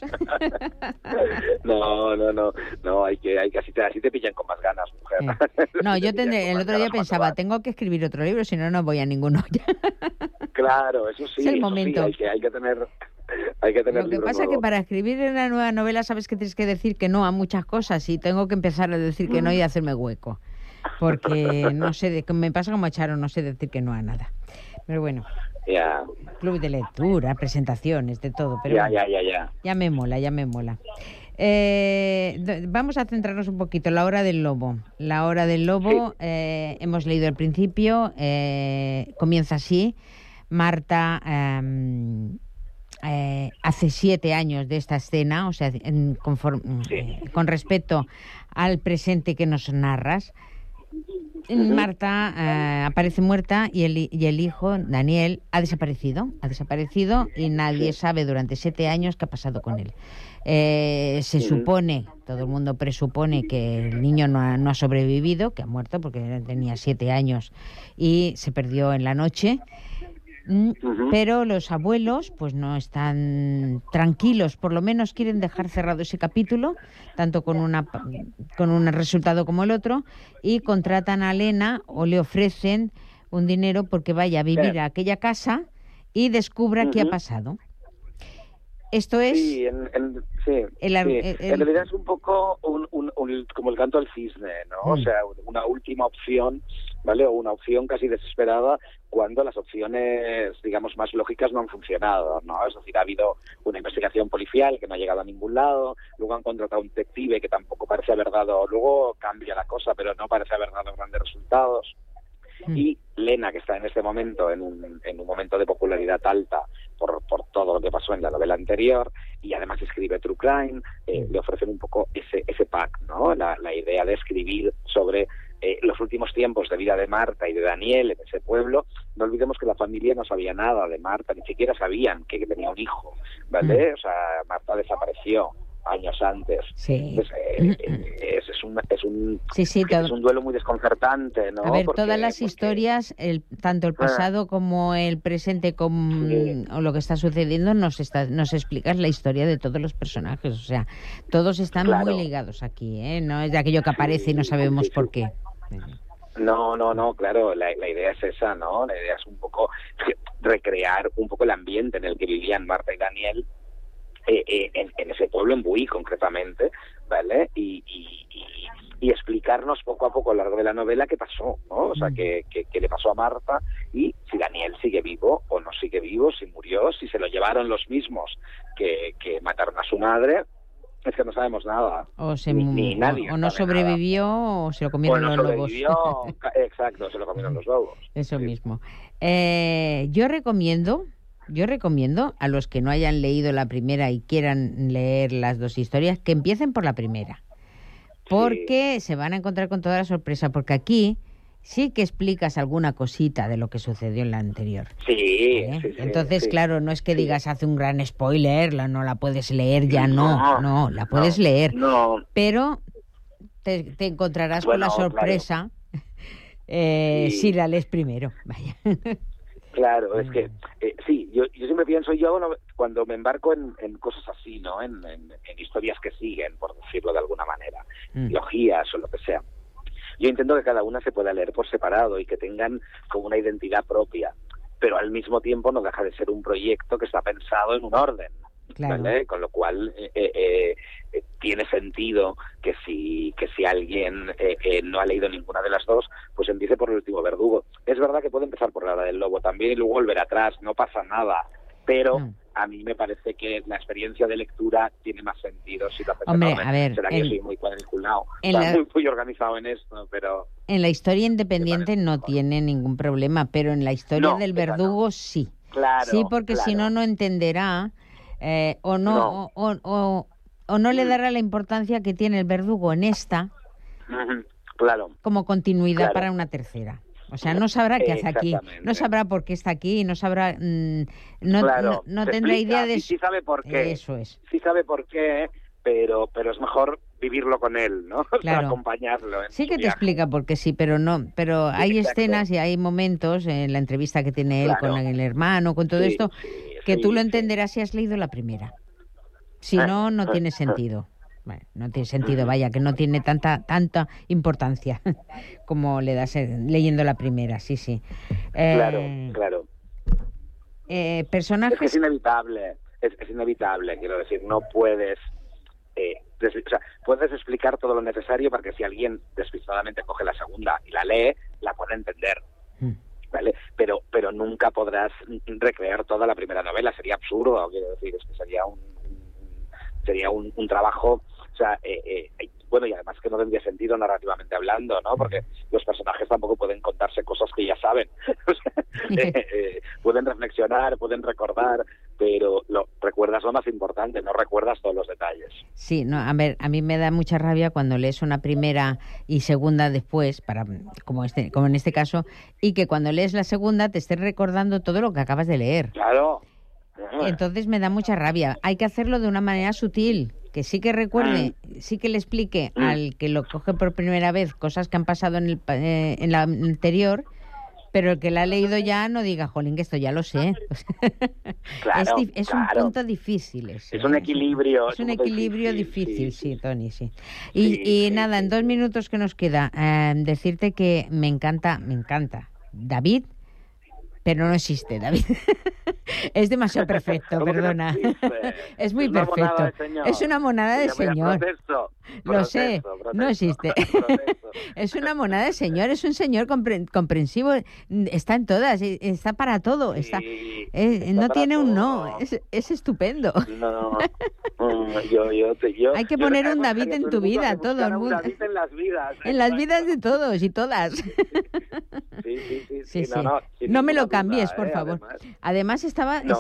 Speaker 8: No, hay que así te pillan con más ganas, mujer.
Speaker 6: No, yo el otro día pensaba, tengo que escribir otro libro, si no voy a ninguno.
Speaker 8: Claro, eso sí.
Speaker 6: Es el momento.
Speaker 8: Sí, hay que tener
Speaker 6: Lo que pasa es que para escribir una nueva novela sabes que tienes que decir que no a muchas cosas y tengo que empezar a decir que no y hacerme hueco. Porque no sé, me pasa como a Charo, no sé decir que no a nada. Pero bueno, club de lectura, presentaciones, de todo. Pero ya me mola. Vamos a centrarnos un poquito. La hora del lobo. Hemos leído al principio, comienza así. Marta... hace 7 años de esta escena, o sea, con respecto al presente que nos narras, Marta aparece muerta y el hijo, Daniel, ha desaparecido y nadie sabe durante 7 años qué ha pasado con él. Se supone, todo el mundo presupone que el niño no ha sobrevivido, que ha muerto porque tenía 7 años y se perdió en la noche. Pero los abuelos pues no están tranquilos, por lo menos quieren dejar cerrado ese capítulo, tanto con un resultado como el otro, y contratan a Elena o le ofrecen un dinero porque vaya a vivir a aquella casa y descubra qué ha pasado. Esto es... En
Speaker 8: realidad es un poco como el canto al cisne, ¿no? O sea, una última opción, ¿vale? O una opción casi desesperada cuando las opciones, digamos, más lógicas no han funcionado, ¿no? Es decir, ha habido una investigación policial que no ha llegado a ningún lado, luego han contratado a un detective que tampoco parece haber dado, luego cambia la cosa, pero no parece haber dado grandes resultados. Y Lena, que está en este momento en un momento de popularidad alta por todo lo que pasó en la novela anterior, y además escribe True Crime, le ofrecen un poco ese pack, ¿no? La idea de escribir sobre los últimos tiempos de vida de Marta y de Daniel en ese pueblo. No olvidemos que la familia no sabía nada de Marta, ni siquiera sabían que tenía un hijo, ¿vale? O sea, Marta desapareció años antes.
Speaker 6: Sí.
Speaker 8: Pues, es un duelo muy desconcertante, ¿no?
Speaker 6: A ver,
Speaker 8: porque,
Speaker 6: todas las historias, tanto el pasado como el presente, o lo que está sucediendo, nos explicas la historia de todos los personajes. O sea, todos están muy ligados aquí, ¿eh? No es de aquello que aparece y no sabemos por qué.
Speaker 8: No, claro, la idea es esa, ¿no? La idea es un poco recrear un poco el ambiente en el que vivían Marta y Daniel, en ese pueblo, en Buí concretamente, ¿vale? Y explicarnos poco a poco a lo largo de la novela qué pasó, ¿no? O sea, qué le pasó a Marta, y si Daniel sigue vivo o no sigue vivo, si murió, si se lo llevaron los mismos que mataron a su madre. Es que no sabemos nada. Ni nadie.
Speaker 6: O no sobrevivió nada. O se lo comieron los lobos.
Speaker 8: Exacto, se lo comieron los lobos.
Speaker 6: Eso mismo. Yo recomiendo a los que no hayan leído la primera y quieran leer las dos historias, que empiecen por la primera. Porque se van a encontrar con toda la sorpresa, porque aquí sí que explicas alguna cosita de lo que sucedió en la anterior.
Speaker 8: Sí.
Speaker 6: Entonces, claro, no es que digas hace un gran spoiler, no la puedes leer ya, no, la puedes leer.
Speaker 8: No.
Speaker 6: Pero te encontrarás con la sorpresa si la lees primero. Vaya.
Speaker 8: Claro, es que yo siempre pienso, cuando me embarco en cosas así, ¿no? En historias que siguen, por decirlo de alguna manera, trilogías o lo que sea. Yo intento que cada una se pueda leer por separado y que tengan como una identidad propia, pero al mismo tiempo no deja de ser un proyecto que está pensado en un orden, ¿vale? Con lo cual tiene sentido que si alguien no ha leído ninguna de las dos, pues empiece por El último verdugo. Es verdad que puede empezar por La hora del lobo también y luego volver atrás, no pasa nada, pero a mí me parece que la experiencia de lectura tiene más sentido si lo haces en orden.
Speaker 6: A ver,
Speaker 8: será que yo soy muy cuadriculado, muy organizado en esto, pero...
Speaker 6: En la historia independiente no tiene ningún problema, pero en la historia del verdugo sí.
Speaker 8: Claro,
Speaker 6: sí, porque si no entenderá o no le dará la importancia que tiene el verdugo en esta como continuidad para una tercera. O sea, no sabrá qué hace aquí, no sabrá por qué está aquí, no sabrá, no tendrá idea de...
Speaker 8: Sí sabe por qué.
Speaker 6: Eso es.
Speaker 8: Sí sabe por qué, pero es mejor vivirlo con él, ¿no?
Speaker 6: Claro.
Speaker 8: Acompañarlo.
Speaker 6: Sí que te explica por qué sí, pero no. Pero hay escenas y hay momentos en la entrevista que tiene él con el hermano, con todo esto, que tú lo entenderás si has leído la primera. Si no tiene sentido. Bueno, no tiene sentido, vaya, que no tiene tanta importancia como le das leyendo la primera, sí.
Speaker 8: Claro.
Speaker 6: Personajes...
Speaker 8: Es que es inevitable, quiero decir, no puedes... puedes explicar todo lo necesario para que si alguien despistadamente coge la segunda y la lee, la pueda entender, ¿vale? Pero nunca podrás recrear toda la primera novela, sería absurdo, quiero decir, es que sería un trabajo, o sea, bueno, y además que no tendría sentido narrativamente hablando, ¿no? Porque los personajes tampoco pueden contarse cosas que ya saben. O sea, pueden reflexionar, pueden recordar, pero recuerdas lo más importante, no recuerdas todos los detalles.
Speaker 6: Sí, no, a ver, a mí me da mucha rabia cuando lees una primera y segunda después, como en este caso, y que cuando lees la segunda te estés recordando todo lo que acabas de leer.
Speaker 8: Claro.
Speaker 6: Entonces me da mucha rabia. Hay que hacerlo de una manera sutil, que sí que recuerde, sí que le explique al que lo coge por primera vez cosas que han pasado en la anterior, pero el que la ha leído ya no diga, jolín, que esto ya lo sé.
Speaker 8: Claro,
Speaker 6: es un punto difícil.
Speaker 8: Es un equilibrio.
Speaker 6: Es un equilibrio difícil, sí, Toni, sí. Y nada, en 2 minutos que nos queda, decirte que me encanta David, pero no existe, David. Es demasiado perfecto, perdona. Es muy perfecto. Es una monada de señor. Lo sé, no existe. Es una monada de señor, es un señor comprensivo. Está en todas, está para todo. No tiene un no, es estupendo.
Speaker 8: No.
Speaker 6: Hay que poner un David en tu vida, todo el mundo.
Speaker 8: David en las vidas.
Speaker 6: En las vidas de todos y todas. Sí. No me lo cambies, por favor. Además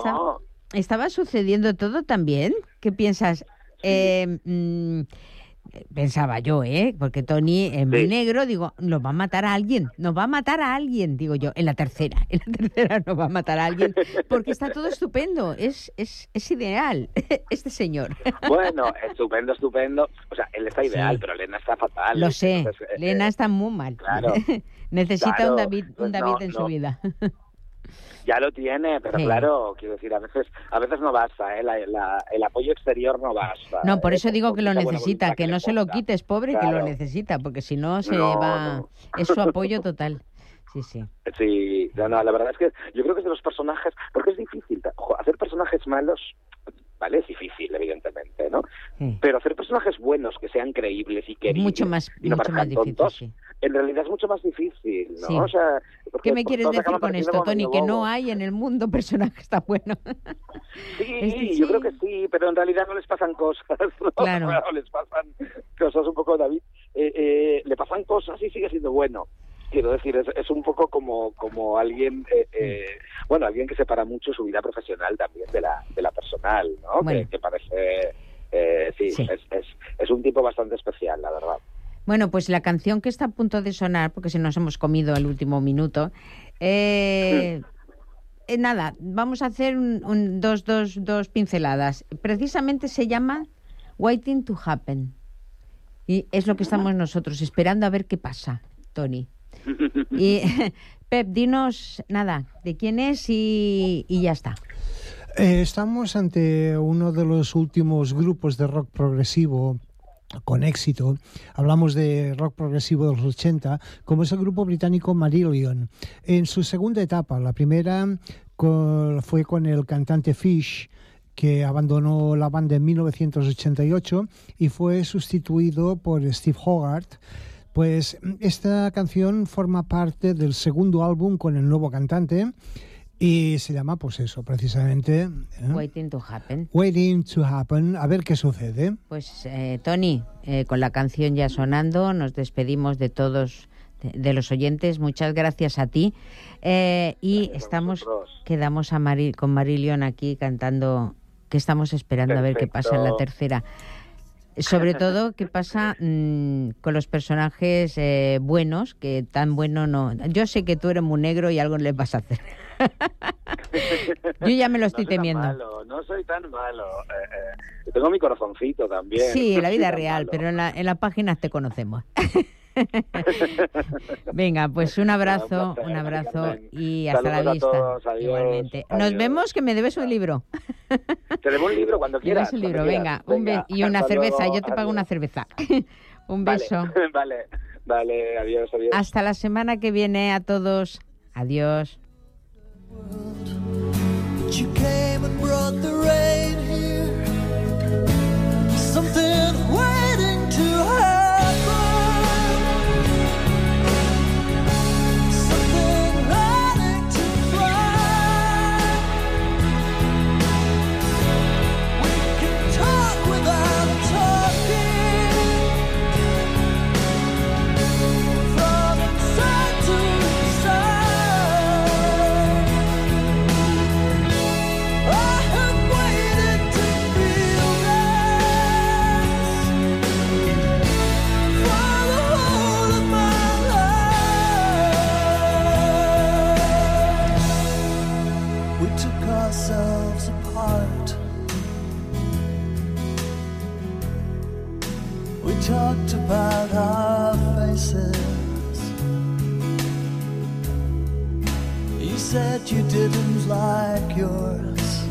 Speaker 6: estaba sucediendo todo también. ¿Qué piensas? pensaba yo, porque Tony en mi negro, digo, nos va a matar a alguien, digo yo, en la tercera nos va a matar a alguien, porque está todo estupendo, es ideal, este señor.
Speaker 8: Bueno, estupendo, o sea, él está ideal, pero Lena está fatal.
Speaker 6: Lo sé, entonces, Lena está muy mal,
Speaker 8: claro,
Speaker 6: necesita un David en su vida.
Speaker 8: Ya lo tiene, pero claro, quiero decir, a veces no basta, el apoyo exterior no basta.
Speaker 6: No, por eso digo que lo necesita, que no se lo quites, pobre, claro. Que lo necesita, porque si no se va... No. Es su apoyo total. Sí.
Speaker 8: Sí, la verdad es que yo creo que es de los personajes, porque es difícil, hacer personajes malos, ¿vale? Es difícil, evidentemente, ¿no? Sí. Pero hacer personajes buenos que sean creíbles y queribles,
Speaker 6: mucho más
Speaker 8: difícil,
Speaker 6: tontos, sí.
Speaker 8: En realidad es mucho más difícil, ¿no?
Speaker 6: Sí.
Speaker 8: O sea,
Speaker 6: ¿qué me quieres decir con esto, Tony? Que no hay en el mundo personajes tan buenos.
Speaker 8: Sí, yo creo que sí, pero en realidad no les pasan cosas, ¿no?
Speaker 6: Claro.
Speaker 8: Les pasan cosas un poco, David. Le pasan cosas y sigue siendo bueno. Quiero decir, es un poco como alguien, alguien que separa mucho su vida profesional también de la personal, ¿no? Bueno. Que parece, sí. Es un tipo bastante especial, la verdad.
Speaker 6: Bueno, pues la canción que está a punto de sonar, porque se nos hemos comido el último minuto, nada, vamos a hacer dos pinceladas. Precisamente se llama Waiting to Happen. Y es lo que estamos nosotros, esperando a ver qué pasa, Tony. Y Pep, dinos nada de quién es y ya está.
Speaker 7: Estamos ante uno de los últimos grupos de rock progresivo con éxito. Hablamos de rock progresivo de los 80, como es el grupo británico Marillion. En su segunda etapa, la primera fue con el cantante Fish, que abandonó la banda en 1988 y fue sustituido por Steve Hogarth. Pues esta canción forma parte del segundo álbum con el nuevo cantante y se llama, pues eso, precisamente...
Speaker 6: Waiting to Happen.
Speaker 7: Waiting to Happen. A ver qué sucede.
Speaker 6: Pues, Tony, con la canción ya sonando, nos despedimos de todos, de los oyentes. Muchas gracias a ti. Y quedamos con Marillion aquí cantando, que estamos esperando. Perfecto. A ver qué pasa en la tercera. Sobre todo, ¿qué pasa con los personajes buenos? Que tan bueno no... Yo sé que tú eres muy negro y algo les vas a hacer. Yo ya me lo estoy temiendo.
Speaker 8: No soy tan malo. Tengo mi corazoncito también.
Speaker 6: Sí, en la vida real, pero en las páginas te conocemos. Venga, pues un abrazo y hasta la vista.
Speaker 8: Todos, adiós,
Speaker 6: igualmente.
Speaker 8: Adiós.
Speaker 6: Nos vemos, que me debes un libro.
Speaker 8: Te debo un libro cuando quieras.
Speaker 6: Debes un libro, venga, y una cerveza.
Speaker 8: Luego,
Speaker 6: yo te pago una cerveza. Un beso.
Speaker 8: Vale, adiós.
Speaker 6: Hasta la semana que viene a todos. Adiós.
Speaker 19: You came and brought the rain here. Something waiting to happen. Something ready to fly. We can talk without talking. From inside to inside. Ourselves apart. We talked about our faces. You said you didn't like yours.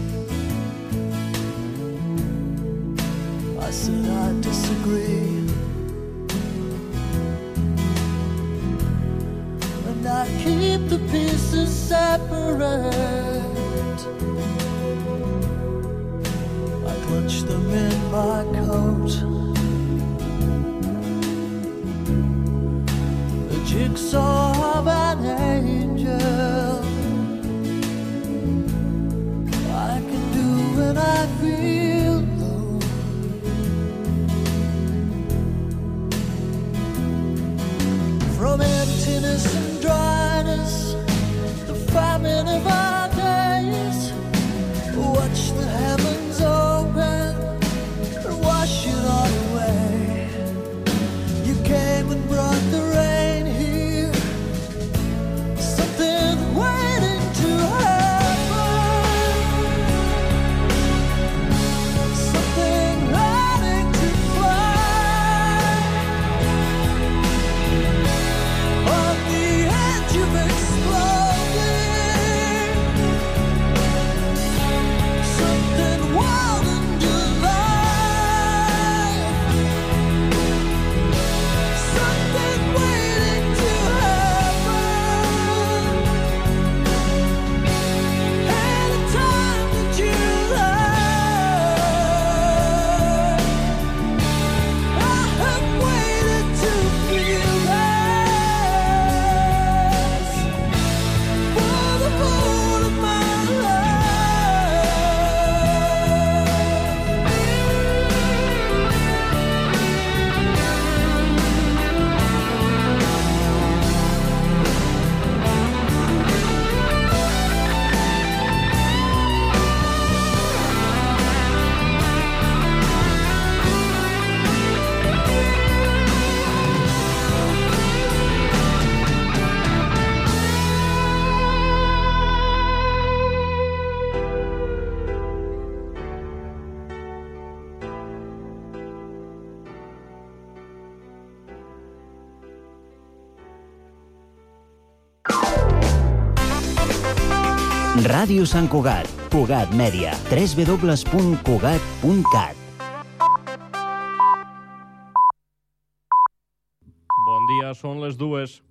Speaker 19: I said I disagree. And I keep the pieces separate. Clutch them in my coat. The jigsaw of an angel. I can do when I feel low. From emptiness and dryness, the famine of our days. Watch the heavens open and wash it all away.
Speaker 4: Ràdio Sant Cugat, Cugat Mèdia, www.cugat.cat.
Speaker 20: Bon dia, són les 2.